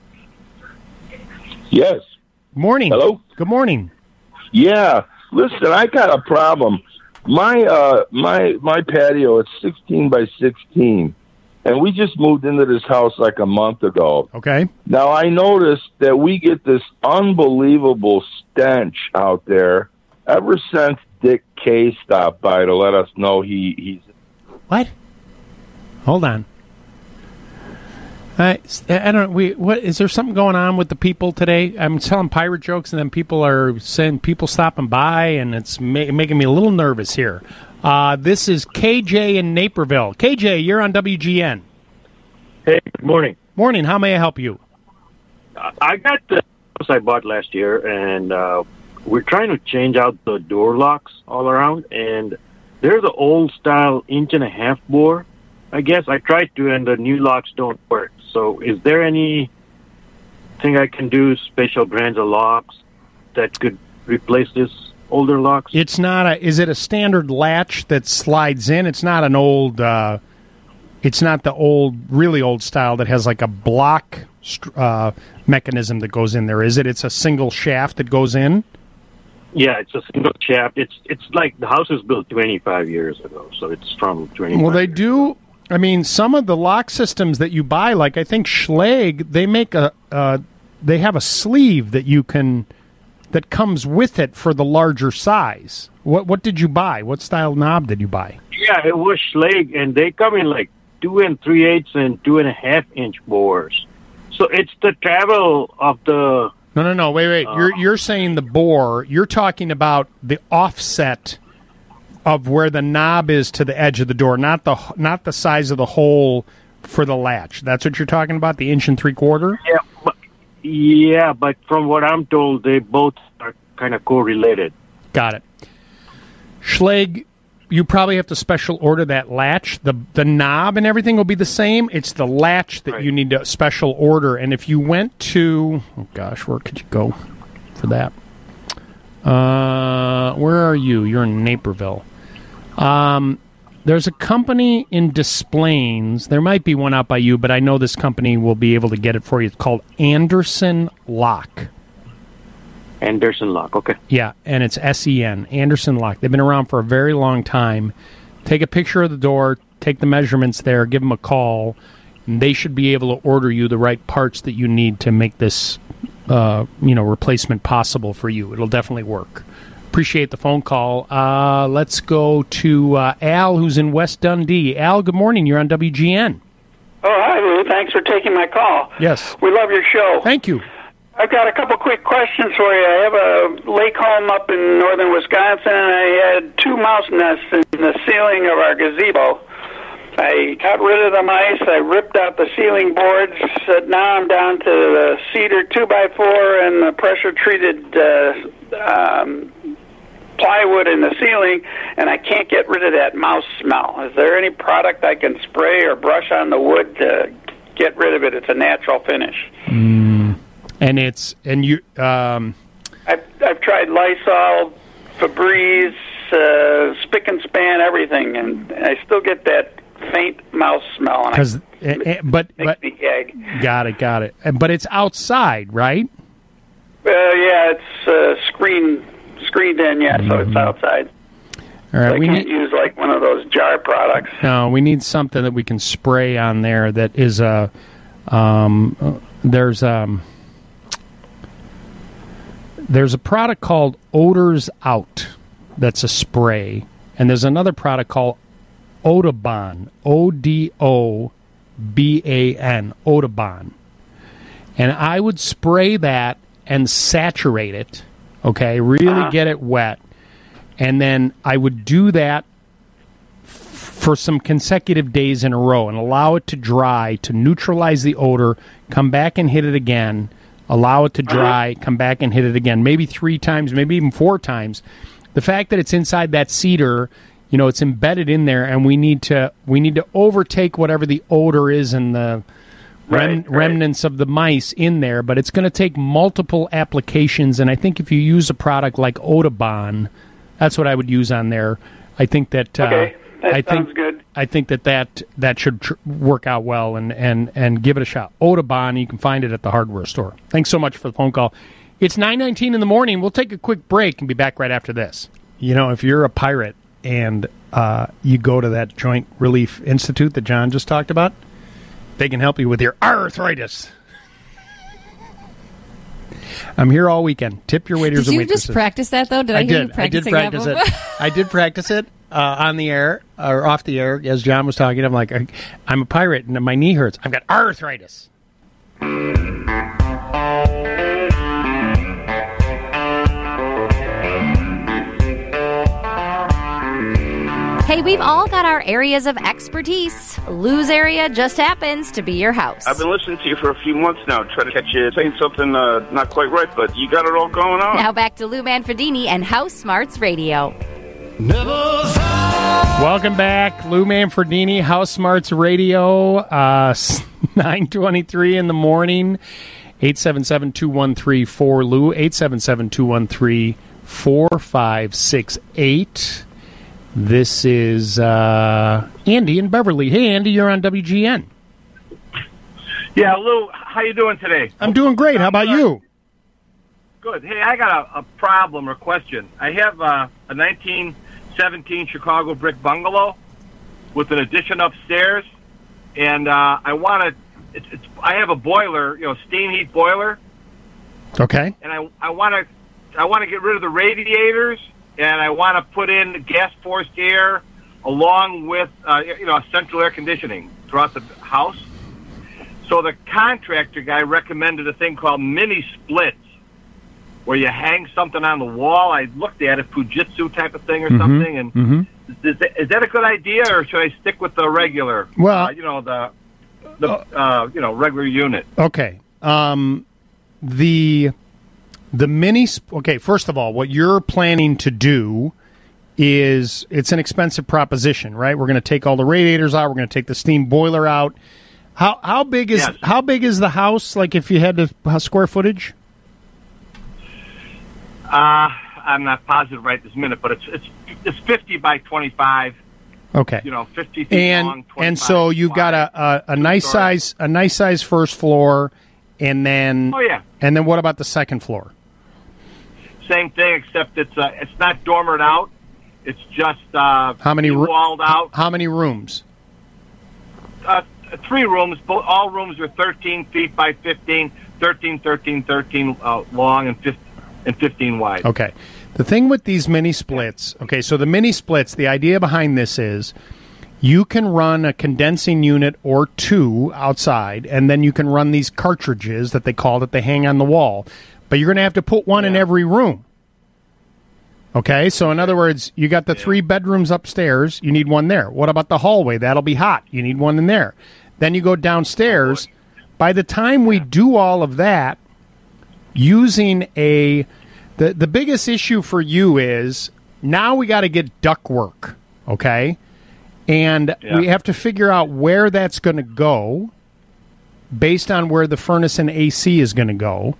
Yes. Morning. Hello? Good morning. Yeah. Listen, I got a problem. My my patio, it's 16 by 16, and we just moved into this house like a month ago. Okay. Now, I noticed that we get this unbelievable stench out there ever since Dick K stopped by to let us know he's... What? Hold on. I don't. What is there something going on with the people today? I'm telling pirate jokes, and then people are saying people stopping by, and it's making me a little nervous here. This is KJ in Naperville. KJ, you're on WGN. Hey, good morning. Morning. How may I help you? I got the house I bought last year, and we're trying to change out the door locks all around, and there's an old style 1.5-inch bore. I guess I tried to, and the new locks don't work. So is there anything I can do, special brands of locks, that could replace this older locks? It's not is it a standard latch that slides in? It's not an old, it's not the really old style that has like a block mechanism that goes in there, is it? It's a single shaft that goes in? Yeah, it's a single shaft. It's like the house was built 25 years ago, so it's from 25 Well, they do... I mean, some of the lock systems that you buy, like I think Schlage, they make they have a sleeve that comes with it for the larger size. What did you buy? What style knob did you buy? Yeah, it was Schlage, and they come in like 2 3/8 and 2.5-inch bores. So it's the travel of the... No, wait. You're saying the bore. You're talking about the offset of where the knob is to the edge of the door, not the size of the hole for the latch. That's what you're talking about, the 1 3/4? Yeah, but from what I'm told, they both are kind of correlated. Got it. Schlage, you probably have to special order that latch. The knob and everything will be the same. It's the latch that you need to special order. And if you went to... Oh, gosh, where could you go for that? Where are you? You're in Naperville. There's a company in Des Plaines. There might be one out by you, but I know this company will be able to get it for you. It's called Anderson Lock. Anderson Lock, okay. Yeah, and it's SEN, Anderson Lock. They've been around for a very long time. Take a picture of the door, take the measurements there, give them a call, and they should be able to order you the right parts that you need to make this replacement possible for you. It'll definitely work. Appreciate the phone call. Let's go to Al, who's in West Dundee. Al, good morning. You're on WGN. Oh, hi, Lou. Thanks for taking my call. Yes. We love your show. Thank you. I've got a couple quick questions for you. I have a lake home up in northern Wisconsin, and I had 2 mouse nests in the ceiling of our gazebo. I got rid of the mice. I ripped out the ceiling boards. Now I'm down to the cedar 2x4 and the pressure-treated plywood in the ceiling, and I can't get rid of that mouse smell. Is there any product I can spray or brush on the wood to get rid of it? It's a natural finish. I've tried Lysol, Febreze, Spick and Span, everything, and I still get that faint mouse smell. But me gag. Got it. But it's outside, right? Yeah, it's screened in, so it's outside. All right, so I can't use like one of those jar products. No, we need something that we can spray on there that is there's a product called Odors Out that's a spray, and there's another product called Odoban, Odoban, Odoban. And I would spray that and saturate it, okay, really get it wet. And then I would do that for some consecutive days in a row and allow it to dry to neutralize the odor, come back and hit it again, allow it to dry, come back and hit it again, maybe 3 times, maybe even 4 times. The fact that it's inside that cedar, it's embedded in there, and we need to overtake whatever the odor is and the remnants of the mice in there, but it's going to take multiple applications, and I think if you use a product like Odoban, that's what I would use on there. I think that sounds good. I think that should work out well, and give it a shot. Odoban, you can find it at the hardware store. Thanks so much for the phone call. It's 9:19 in the morning. We'll take a quick break and be back right after this. If you're a pirate and you go to that Joint Relief Institute that John just talked about, they can help you with your arthritis. I'm here all weekend. Tip your waiters and waitresses. Did you just practice that, though? I did practice it. I did practice it on the air or off the air as John was talking. I'm like, I'm a pirate and my knee hurts. I've got arthritis. Hey, we've all got our areas of expertise. Lou's area just happens to be your house. I've been listening to you for a few months now, trying to catch you saying something not quite right, but you got it all going on. Now back to Lou Manfredini and House Smarts Radio. Welcome back, Lou Manfredini, House Smarts Radio, 9:23 in the morning, 877-213-4Lou, 877-213-4568. This is Andy in Beverly. Hey, Andy, you're on WGN. Yeah, Lou, how you doing today? I'm doing great. How about you? Good. Hey, I got a problem or question. I have a 1917 Chicago brick bungalow with an addition upstairs, and I want to. I have a boiler, steam heat boiler. Okay. And I want to get rid of the radiators. And I want to put in gas-forced air along with, central air conditioning throughout the house. So the contractor guy recommended a thing called mini splits, where you hang something on the wall. I looked at it, Fujitsu type of thing or something. And is that a good idea, or should I stick with the regular? Well, regular unit. Okay. The mini... Okay, first of all, what you're planning to do is... It's an expensive proposition, right? We're going to take all the radiators out. We're going to take the steam boiler out. How big is the house, like if you had to... square footage? I'm not positive right this minute, but it's 50 by 25. Okay. 50 feet long, 25 and so you've got a nice size first floor, and then... Oh, yeah. And then what about the second floor? Same thing, except it's not dormered out. It's just how many walled out. How many rooms? 3 rooms. All rooms are 13 feet by 15, 13 long and 15 wide. Okay. The thing with these mini splits, so the mini splits, the idea behind this is you can run a condensing unit or 2 outside, and then you can run these cartridges that they hang on the wall. But you're going to have to put one in every room. Okay, so in other words, you got the 3 bedrooms upstairs, you need one there. What about the hallway? That'll be hot. You need one in there. Then you go downstairs. By the time we do all of that, using the biggest issue for you is now we got to get ductwork, okay? And we have to figure out where that's going to go based on where the furnace and AC is going to go.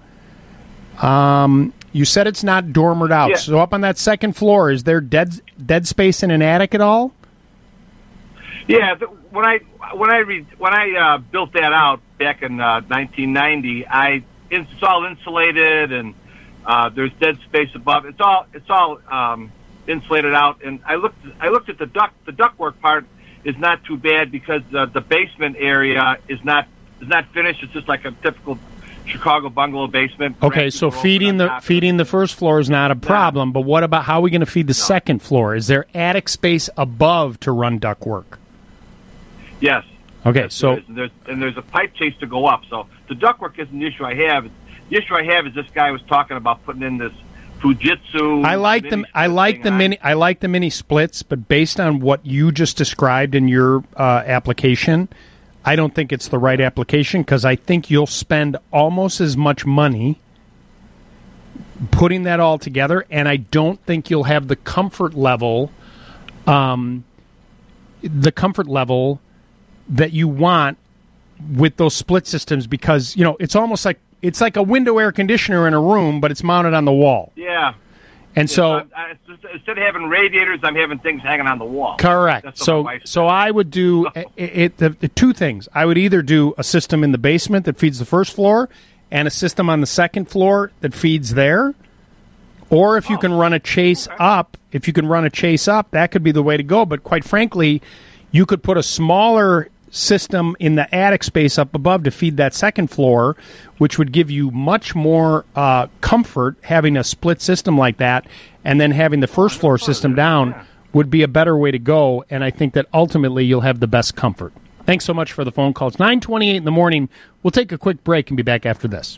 You said it's not dormered out. Yeah. So up on that second floor, is there dead space in an attic at all? Yeah, when I built that out back in 1990, it's all insulated and there's dead space above. It's all insulated out. And I looked at the ductwork part is not too bad because the basement area is not finished. It's just like a typical Chicago bungalow basement. Okay, so feeding the first floor is not a problem, but what about how are we going to feed the second floor? Is there attic space above to run ductwork? Yes. Okay, yes, so there's a pipe chase to go up. So the ductwork isn't the issue I have. The issue I have is this guy was talking about putting in this Fujitsu. I like the mini splits, but based on what you just described in your application, I don't think it's the right application because I think you'll spend almost as much money putting that all together, and I don't think you'll have the comfort level, that you want with those split systems because it's almost like it's like a window air conditioner in a room, but it's mounted on the wall. Yeah. And so instead of having radiators, I'm having things hanging on the wall. Correct. So I would do the 2 things. I would either do a system in the basement that feeds the first floor and a system on the second floor that feeds there. Or if you can run a chase up, that could be the way to go. But quite frankly, you could put a smaller system in the attic space up above to feed that second floor, which would give you much more comfort having a split system like that, and then having the first floor system down would be a better way to go, and I think that ultimately you'll have the best comfort. Thanks so much for the phone call. It's 9:28 in the morning. We'll take a quick break and be back after this.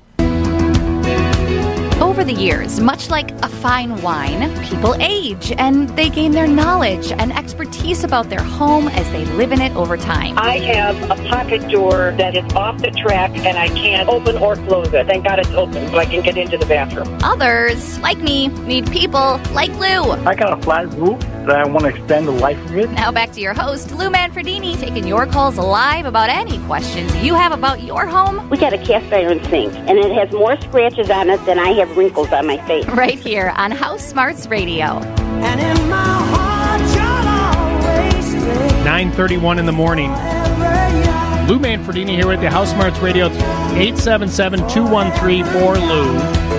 Over the years, much like a fine wine, people age and they gain their knowledge and expertise about their home as they live in it over time. I have a pocket door that is off the track and I can't open or close it. Thank God it's open so I can get into the bathroom. Others, like me, need people like Lou. I got a flat roof that I want to extend the life of it. Now back to your host, Lou Manfredini, taking your calls live about any questions you have about your home. We got a cast iron sink and it has more scratches on it than I have wrinkles on my face. Right here on House Smarts Radio. And in my heart, you'll always stay. 9:31 in the morning. Lou Manfredini here with the House Smarts Radio. 877-213-4Lou.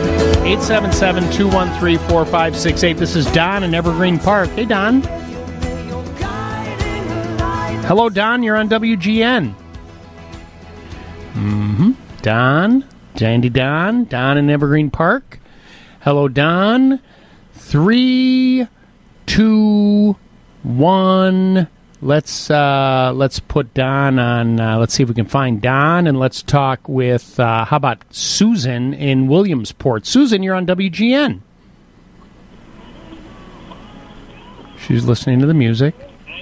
877-213-4568. This is Don in Evergreen Park. Hey, Don. Hello, Don. You're on WGN. Don. Dandy Don. Don in Evergreen Park. Hello, Don. 3, 2, 1. Let's put Don on. Let's see if we can find Don, and let's talk with. How about Susan in Williamsport? Susan, you're on WGN. She's listening to the music.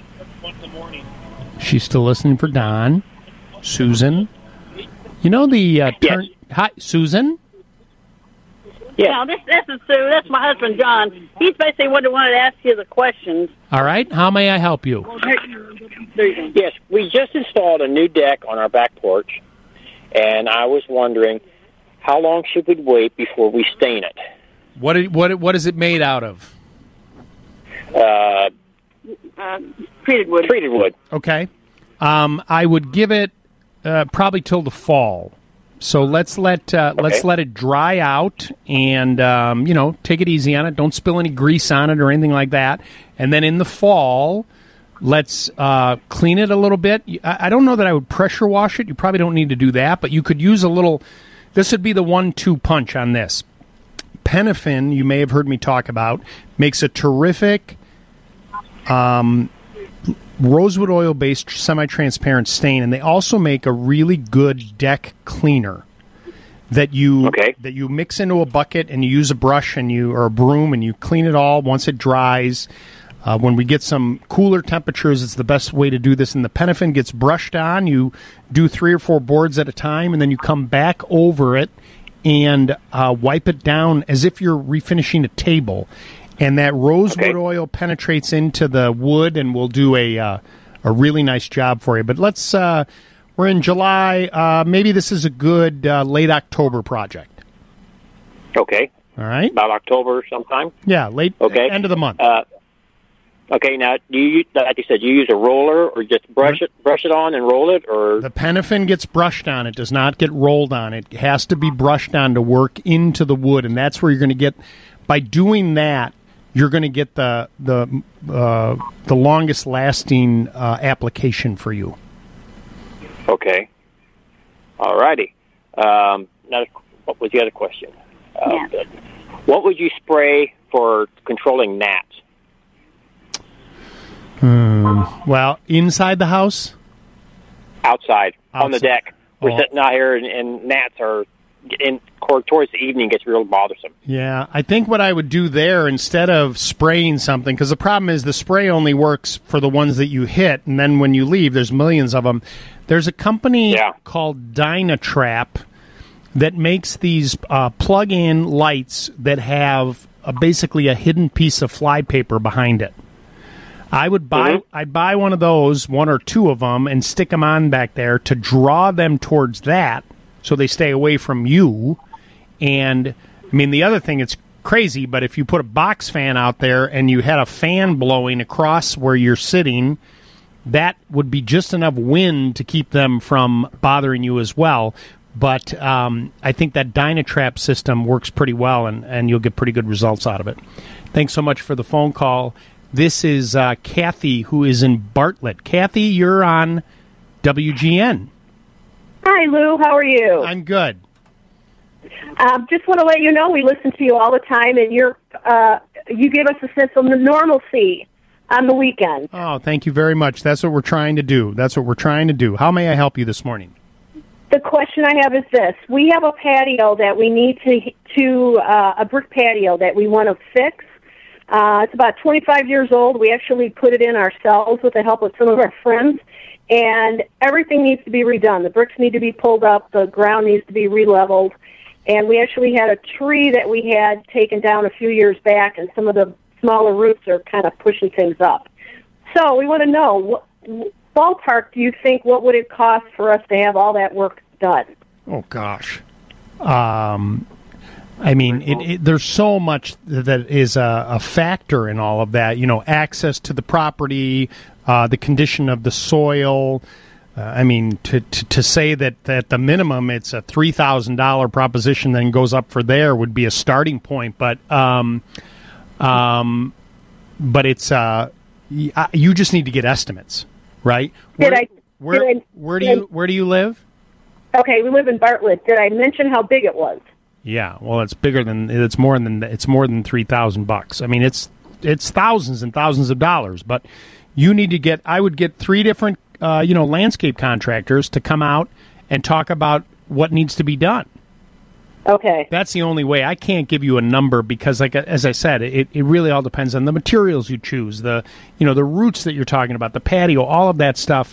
She's still listening for Don. Susan, you know the turn. Yes. Hi, Susan. Yeah, this is Sue. That's my husband, John. He's basically wanted to ask you the questions. All right. How may I help you? Yes, we just installed a new deck on our back porch, and I was wondering how long should we wait before we stain it? What is it made out of? Treated wood. Treated wood. Okay. I would give it probably till the fall. So let's let it dry out and take it easy on it. Don't spill any grease on it or anything like that. And then in the fall, let's clean it a little bit. I don't know that I would pressure wash it. You probably don't need to do that, but you could use a little. This would be the 1-2 punch on this. Penafin, you may have heard me talk about, makes a terrific rosewood oil-based semi-transparent stain, and they also make a really good deck cleaner that you mix into a bucket, and you use a brush or a broom, and you clean it all once it dries. When we get some cooler temperatures, it's the best way to do this. And the Penofin gets brushed on. You do 3 or 4 boards at a time, and then you come back over it and wipe it down as if you're refinishing a table. And that rosewood oil penetrates into the wood and will do a really nice job for you. But let's we're in July. Maybe this is a good late October project. Okay. All right. About October sometime? Yeah, late end of the month. Okay, now, do you, like you said, do you use a roller or just brush it on and roll it? Or the Penofin gets brushed on. It does not get rolled on. It has to be brushed on to work into the wood, and that's where you're going to get, by doing that, you're going to get the longest lasting application for you. Okay. All righty. Now, what was the other question? What would you spray for controlling gnats? Well, inside the house? Outside, on the deck. We're sitting out here, and gnats are towards the evening, gets real bothersome. Yeah, I think what I would do there, instead of spraying something, because the problem is the spray only works for the ones that you hit, and then when you leave, there's millions of them. There's a company called Dynatrap that makes these plug-in lights that have basically a hidden piece of flypaper behind it. I'd buy one of those, 1 or 2 of them, and stick them on back there to draw them towards that so they stay away from you. And, I mean, the other thing, it's crazy, but if you put a box fan out there and you had a fan blowing across where you're sitting, that would be just enough wind to keep them from bothering you as well. But I think that Dynatrap system works pretty well, and you'll get pretty good results out of it. Thanks so much for the phone call. This is Kathy, who is in Bartlett. Kathy, you're on WGN. Hi, Lou. How are you? I'm good. Just want to let you know we listen to you all the time, and you give us a sense of normalcy on the weekend. Oh, thank you very much. That's what we're trying to do. How may I help you this morning? The question I have is this. We have a patio that we need a brick patio that we want to fix. It's about 25 years old. We actually put it in ourselves with the help of some of our friends, and everything needs to be redone. The bricks need to be pulled up. The ground needs to be re-leveled, and we actually had a tree that we had taken down a few years back, and some of the smaller roots are kind of pushing things up. So we want to know, ballpark, do you think, what would it cost for us to have all that work done? Oh, gosh. I mean, there's so much that is a factor in all of that. You know, access to the property, the condition of the soil. I mean, to say that at the minimum it's a $3,000 proposition, then goes up for there would be a starting point. But it's you just need to get estimates, right? Where do you live? Okay, we live in Bartlett. Did I mention how big it was? Yeah, well, it's more than $3,000. I mean, it's thousands and thousands of dollars. But you need to get. I would get 3 different, landscape contractors to come out and talk about what needs to be done. Okay, that's the only way. I can't give you a number because, as I said, it really all depends on the materials you choose, the roots that you're talking about, the patio, all of that stuff.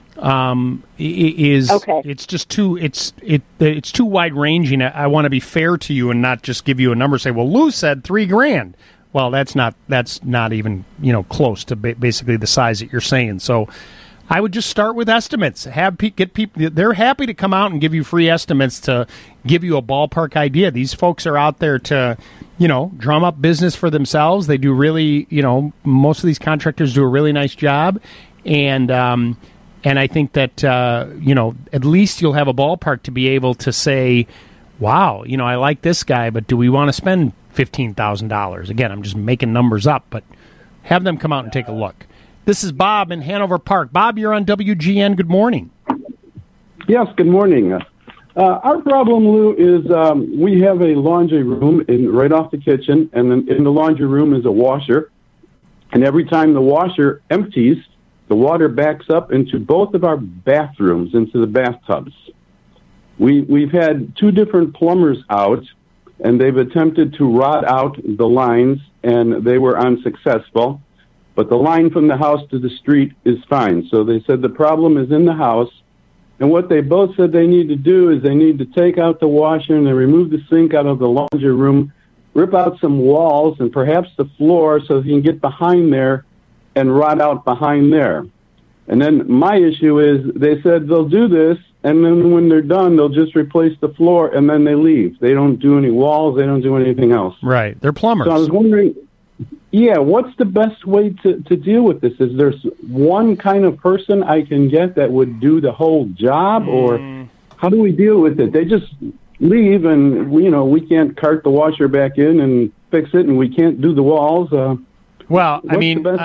It's just too it's too wide ranging. I want to be fair to you and not just give you a number. Say, well, Lou said $3,000. Well, that's not even close to basically the size that you're saying. So I would just start with estimates. Get people. They're happy to come out and give you free estimates to give you a ballpark idea. These folks are out there to drum up business for themselves. They do really most of these contractors do a really nice job, and I think that, at least you'll have a ballpark to be able to say, wow, I like this guy, but do we want to spend $15,000? Again, I'm just making numbers up, but have them come out and take a look. This is Bob in Hanover Park. Bob, you're on WGN. Good morning. Yes, good morning. Our problem, Lou, is we have a laundry room right off the kitchen, and in the laundry room is a washer. And every time the washer empties, the water backs up into both of our bathrooms, into the bathtubs. We've had 2 different plumbers out, and they've attempted to rot out the lines, and they were unsuccessful. But the line from the house to the street is fine. So they said the problem is in the house. And what they both said they need to do is they need to take out the washer and they remove the sink out of the laundry room, rip out some walls and perhaps the floor so that you can get behind there and rot out behind there. And then my issue is they said they'll do this, and then when they're done, they'll just replace the floor, and then they leave. They don't do any walls. They don't do anything else. Right. They're plumbers. So I was wondering, what's the best way to deal with this? Is there one kind of person I can get that would do the whole job, or how do we deal with it? They just leave, and, we can't cart the washer back in and fix it, and we can't do the walls. Well, I mean, the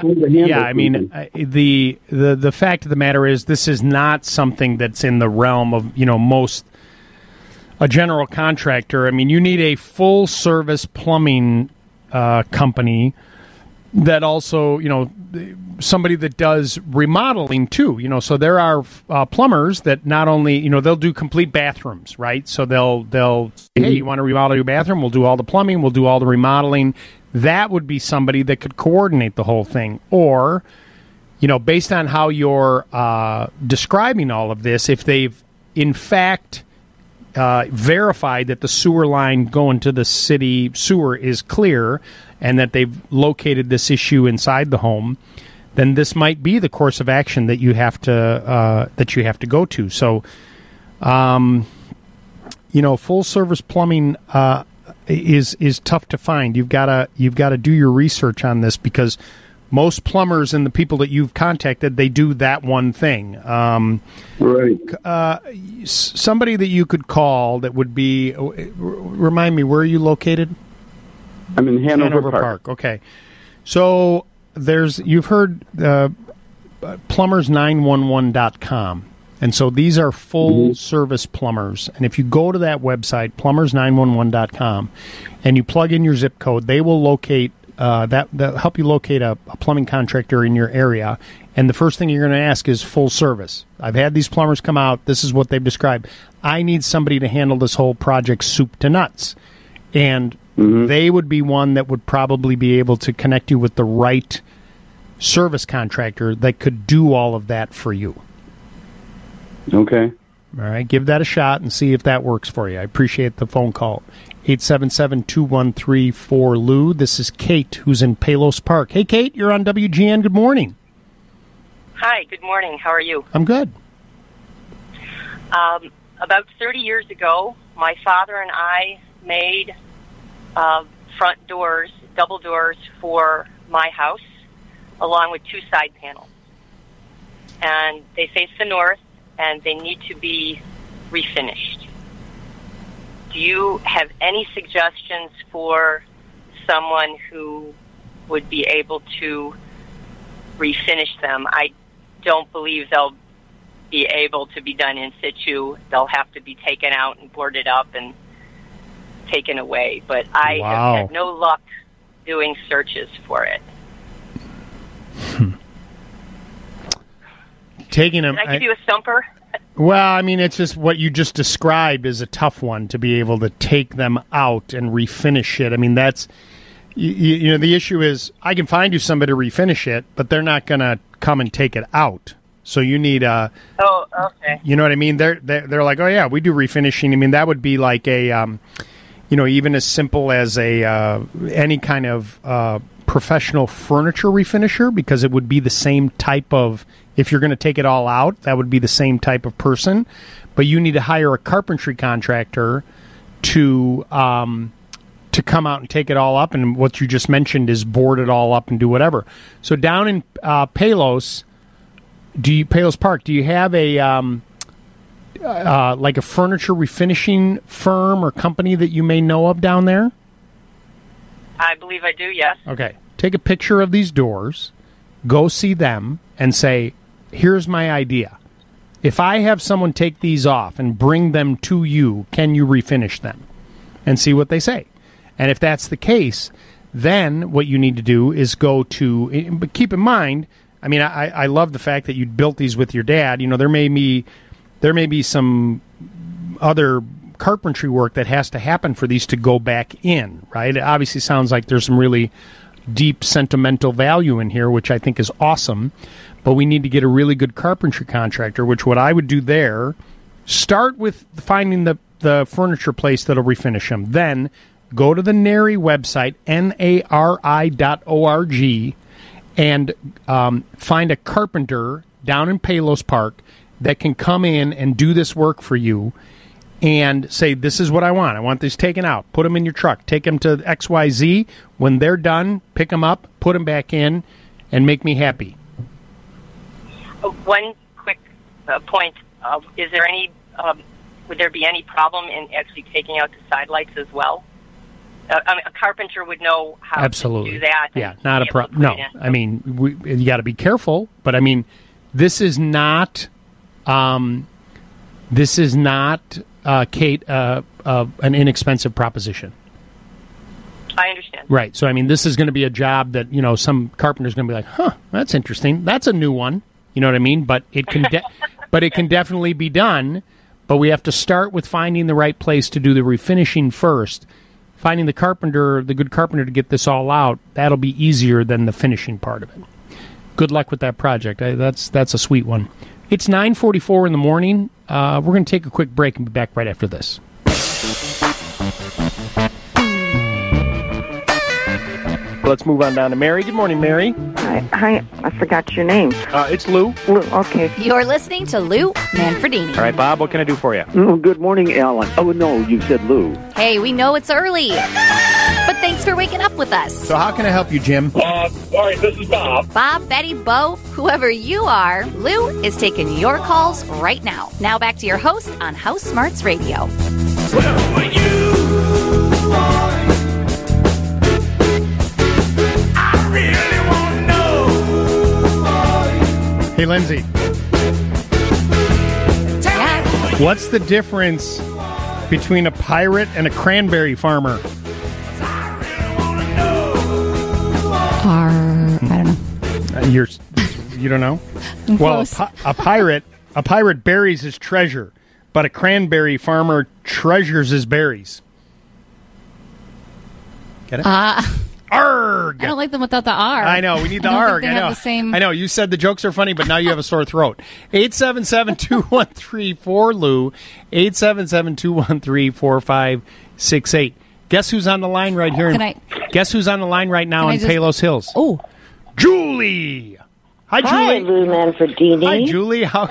fact of the matter is this is not something that's in the realm of, a general contractor. I mean, you need a full-service plumbing company that also, somebody that does remodeling too, so there are plumbers that not only, they'll do complete bathrooms, right? So they'll say, hey, you want to remodel your bathroom? We'll do all the plumbing, we'll do all the remodeling. That would be somebody that could coordinate the whole thing. Or, based on how you're describing all of this, if they've in fact verified that the sewer line going to the city sewer is clear and that they've located this issue inside the home, then this might be the course of action that you have to go to. So, full service plumbing is tough to find. You've got to do your research on this, because most plumbers and the people that you've contacted, they do that one thing. Right. Somebody that you could call that would be, remind me, where are you located? I'm in Hanover Park. Okay. So you've heard plumbers911.com. And so these are full-service plumbers. And if you go to that website, plumbers911.com, and you plug in your zip code, they will locate they'll help you locate a plumbing contractor in your area. And the first thing you're going to ask is full service. I've had these plumbers come out. This is what they've described. I need somebody to handle this whole project soup to nuts. And they would be one that would probably be able to connect you with the right service contractor that could do all of that for you. Okay. All right. Give that a shot and see if that works for you. I appreciate the phone call. 877-213-4LOU. This is Kate, who's in Palos Park. Hey, Kate, you're on WGN. Good morning. Hi, good morning. How are you? I'm good. About 30 years ago, my father and I made front doors, double doors for my house, along with 2 side panels. And they face the north, and they need to be refinished. Do you have any suggestions for someone who would be able to refinish them? I don't believe they'll be able to be done in situ. They'll have to be taken out and boarded up and taken away. But I have had no luck doing searches for it. Taking them. Can I give you a stumper? Well, I mean, it's just what you just described is a tough one to be able to take them out and refinish it. I mean, that's, the issue is I can find you somebody to refinish it, but they're not going to come and take it out. So you need a. Oh, okay. You know what I mean? They're like, oh yeah, we do refinishing. I mean, that would be like a, even as simple as any kind of professional furniture refinisher, because it would be the same type of. If you're going to take it all out, that would be the same type of person. But you need to hire a carpentry contractor to come out and take it all up. And what you just mentioned is board it all up and do whatever. So down in Palos Park, do you have a like a furniture refinishing firm or company that you may know of down there? I believe I do, yes. Okay. Take a picture of these doors, go see them, and say, here's my idea. If I have someone take these off and bring them to you, can you refinish them? And see what they say. And if that's the case, then what you need to do is go to, but keep in mind, I mean, I love the fact that you built these with your dad. There may be some other carpentry work that has to happen for these to go back in, right? It obviously sounds like there's some really deep sentimental value in here, which I think is awesome, but we need to get a really good carpentry contractor, which what I would do there, start with finding the furniture place that'll refinish them. Then go to the NARI website, NARI.org, and find a carpenter down in Palos Park that can come in and do this work for you and say, this is what I want. I want this taken out. Put them in your truck. Take them to XYZ. When they're done, pick them up, put them back in, and make me happy. One quick point. Is there any, would there be any problem in actually taking out the side lights as well? I mean, a carpenter would know how Absolutely. to do that. Yeah, not a problem. No, I mean, you got to be careful, but I mean, this is not, Kate, an inexpensive proposition. I understand. Right. So, I mean, this is going to be a job that, some carpenter's going to be like, huh, that's interesting. That's a new one. You know what I mean? But it can but it can definitely be done. But we have to start with finding the right place to do the refinishing first. Finding the good carpenter to get this all out, that'll be easier than the finishing part of it. Good luck with that project. That's a sweet one. It's 9:44 in the morning. We're going to take a quick break and be back right after this. Let's move on down to Mary. Good morning, Mary. Hi. I forgot your name. It's Lou. Lou, okay. You're listening to Lou Manfredini. All right, Bob, what can I do for you? Good morning, Alan. Oh, no, you said Lou. Hey, we know it's early, but thanks for waking up with us. So how can I help you, Jim? All right, this is Bob. Bob, Betty, Bo, whoever you are, Lou is taking your calls right now. Now back to your host on House Smarts Radio. Well, when you are, I really want to know. Hey, Lindsay. What's the difference between a pirate and a cranberry farmer? I don't know. You don't know? I'm Well, close. a pirate buries his treasure, but a cranberry farmer treasures his berries. Get it? Arg! I don't like them without the R. I know. We need the I don't arg. think they I know. have the same. I know. You said the jokes are funny, but now you have a sore throat. 877-213-4Lou. 877-213-4568. Guess who's on the line right here? Guess who's on the line right now in Palos Hills? Oh, Julie. Hi, Julie. Hi, Lou Manfredini. Hi, Julie. How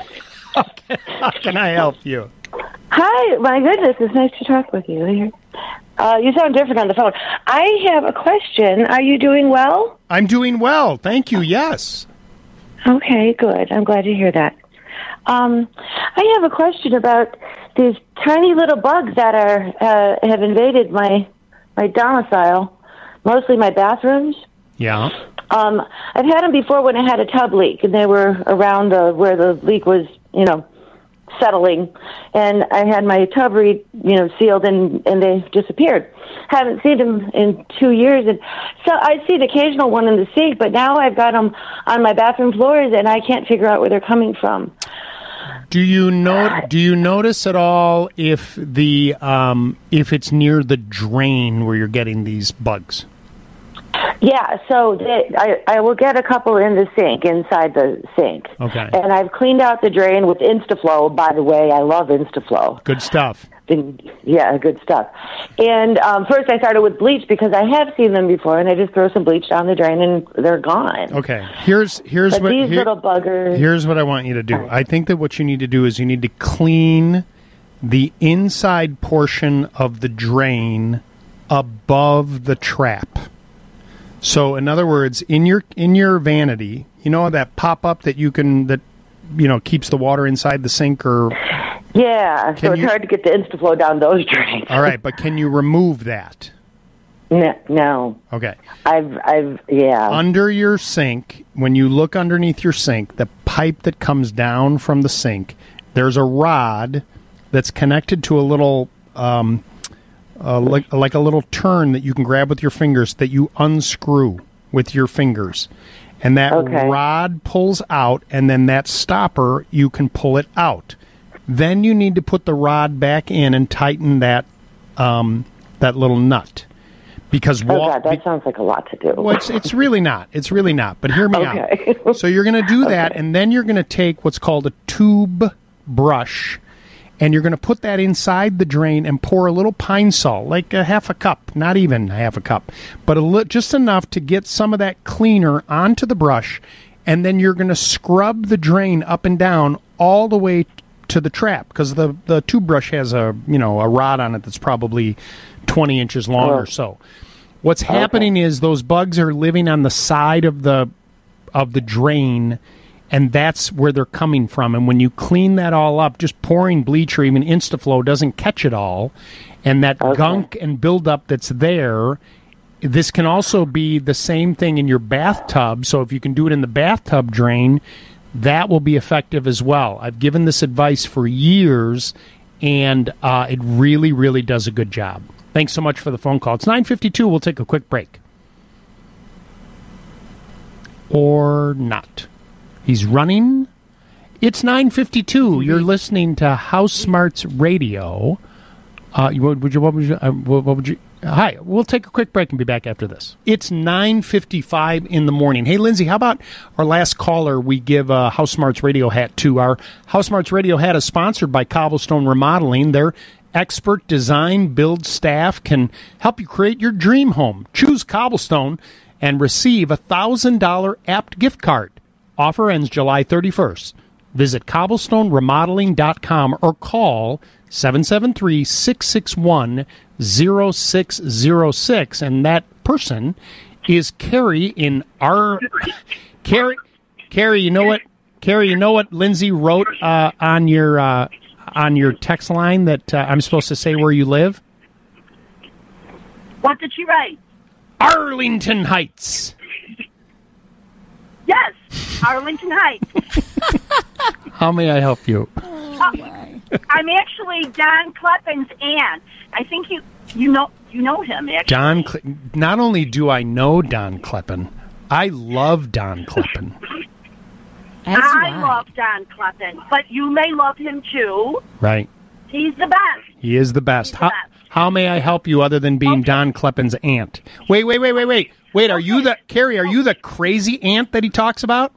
can I help you? Hi, my goodness, it's nice to talk with you. You sound different on the phone. I have a question. Are you doing well? I'm doing well. Thank you. Yes. Okay, good. I'm glad to hear that. I have a question about these tiny little bugs that have invaded my domicile, mostly my bathrooms. Yeah. I've had them before when I had a tub leak, and they were around where the leak was, settling, and I had my tub sealed, and they disappeared. Haven't seen them in 2 years, and so I see the occasional one in the sink, but now I've got them on my bathroom floors, and I can't figure out where they're coming from. Do you notice at all if it's near the drain where you're getting these bugs? Yeah, so I will get a couple in the sink, inside the sink. Okay. And I've cleaned out the drain with Instaflow. By the way, I love Instaflow. Good stuff. Yeah, good stuff. And first I started with bleach because I have seen them before, and I just throw some bleach down the drain and they're gone. Okay. Here's but what these little buggers. Here's what I want you to do. I think that what you need to do is you need to clean the inside portion of the drain above the trap. So, in other words, in your vanity, that pop-up that keeps the water inside the sink, or yeah, so it's hard to get the Instaflow down those drains. All right, but can you remove that? No. Okay. I've Under your sink, when you look underneath your sink, the pipe that comes down from the sink, there's a rod that's connected to a little like a little turn that you can grab with your fingers that you unscrew with your fingers. And that rod pulls out, and then that stopper, you can pull it out. Then you need to put the rod back in and tighten that little nut. Because God, that sounds like a lot to do. Well, it's really not. It's really not. But hear me out. So you're going to do that, and then you're going to take what's called a tube brush, and you're going to put that inside the drain and pour a little pine sol, like a half a cup, not even a half a cup, but just enough to get some of that cleaner onto the brush, and then you're going to scrub the drain up and down all the way to the trap, because the tube brush has a rod on it that's probably 20 inches long or so. What's happening is those bugs are living on the side of the drain, and that's where they're coming from. And when you clean that all up, just pouring bleach or even Instaflow doesn't catch it all. And that gunk and buildup that's there, this can also be the same thing in your bathtub. So if you can do it in the bathtub drain, that will be effective as well. I've given this advice for years, and it really, really does a good job. Thanks so much for the phone call. It's 9:52. We'll take a quick break. Or not. He's running. It's 9:52. You're listening to House Smarts Radio. What would you? Hi. We'll take a quick break and be back after this. It's 9:55 in the morning. Hey, Lindsay, how about our last caller we give a House Smarts Radio hat to? Our House Smarts Radio hat is sponsored by Cobblestone Remodeling. Their expert design build staff can help you create your dream home. Choose Cobblestone and receive a $1,000 apt gift card. Offer ends July 31st. Visit cobblestoneremodeling.com or call 773-661-0606. And that person is Carrie in our... Carrie, you know what? Carrie, you know what Lindsay wrote on your text line that I'm supposed to say where you live? What did she write? Arlington Heights. Yes, Arlington Heights. How may I help you? I'm actually Don Kleppen's aunt. I think you know him, actually. Not only do I know Don Kleppen, I love Don Kleppen. I love Don Kleppen, but you may love him too. Right. He's the best. He is the best. How may I help you other than being Don Kleppen's aunt? Wait. Wait, are you Carrie, are you the crazy aunt that he talks about?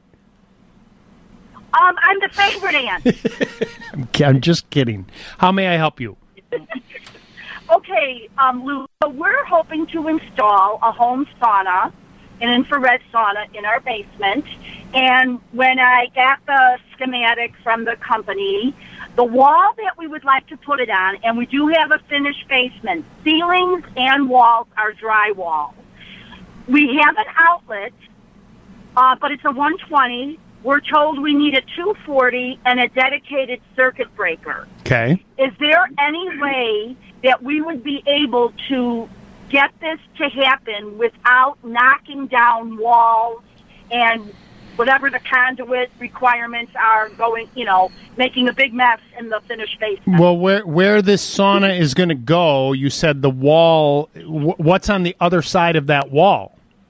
I'm the favorite aunt. I'm just kidding. How may I help you? Okay, Lou, so we're hoping to install a home sauna, an infrared sauna in our basement. And when I got the schematic from the company, the wall that we would like to put it on, and we do have a finished basement, ceilings and walls are drywall. We have an outlet, but it's a 120. We're told we need a 240 and a dedicated circuit breaker. Okay. Is there any way that we would be able to get this to happen without knocking down walls and whatever the conduit requirements are going, making a big mess in the finished basement? Well, where this sauna is going to go, you said the wall, what's on the other side of that wall?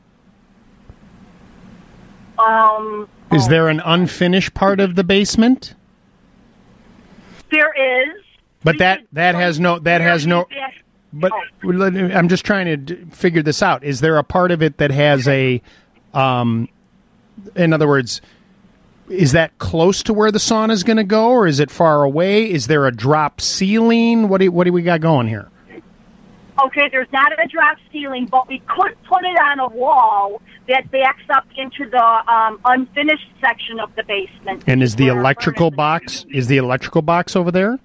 Is there an unfinished part of the basement? There is. But that has no. But I'm just trying to figure this out. Is there a part of it that has a? In other words, is that close to where the sauna is going to go, or is it far away? Is there a drop ceiling? What do we got going here? Okay, there's not a drop ceiling, but we could put it on a wall that backs up into the unfinished section of the basement. And is the electrical box? Is the electrical box over there?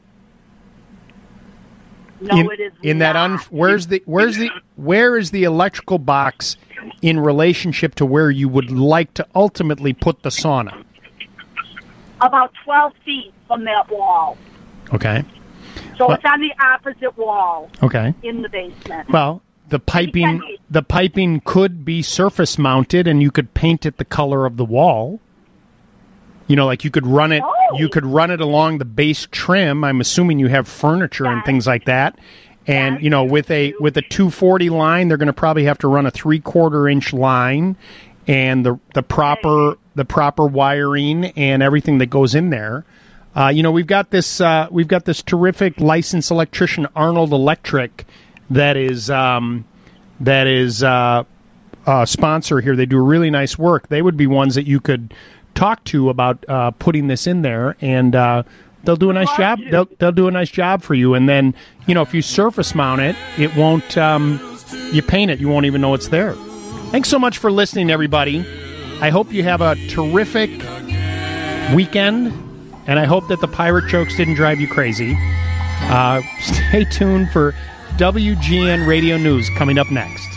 No, it is in not. That where is the electrical box in relationship to where you would like to ultimately put the sauna? About 12 feet from that wall. Okay. So it's on the opposite wall. Okay. In the basement. Well, the piping could be surface mounted, and you could paint it the color of the wall. Like you could run it. Oh. You could run it along the base trim. I'm assuming you have furniture and things like that. And with a 240 line, they're going to probably have to run a 3/4 inch line, and the proper wiring and everything that goes in there. We've got this terrific licensed electrician, Arnold Electric, that is a sponsor here. They do really nice work. They would be ones that you could talk to about putting this in there, and they'll do a nice job. They'll do a nice job for you. And then, if you surface mount it, it won't. You paint it, you won't even know it's there. Thanks so much for listening, everybody. I hope you have a terrific weekend, and I hope that the pirate jokes didn't drive you crazy. Stay tuned for WGN Radio News coming up next.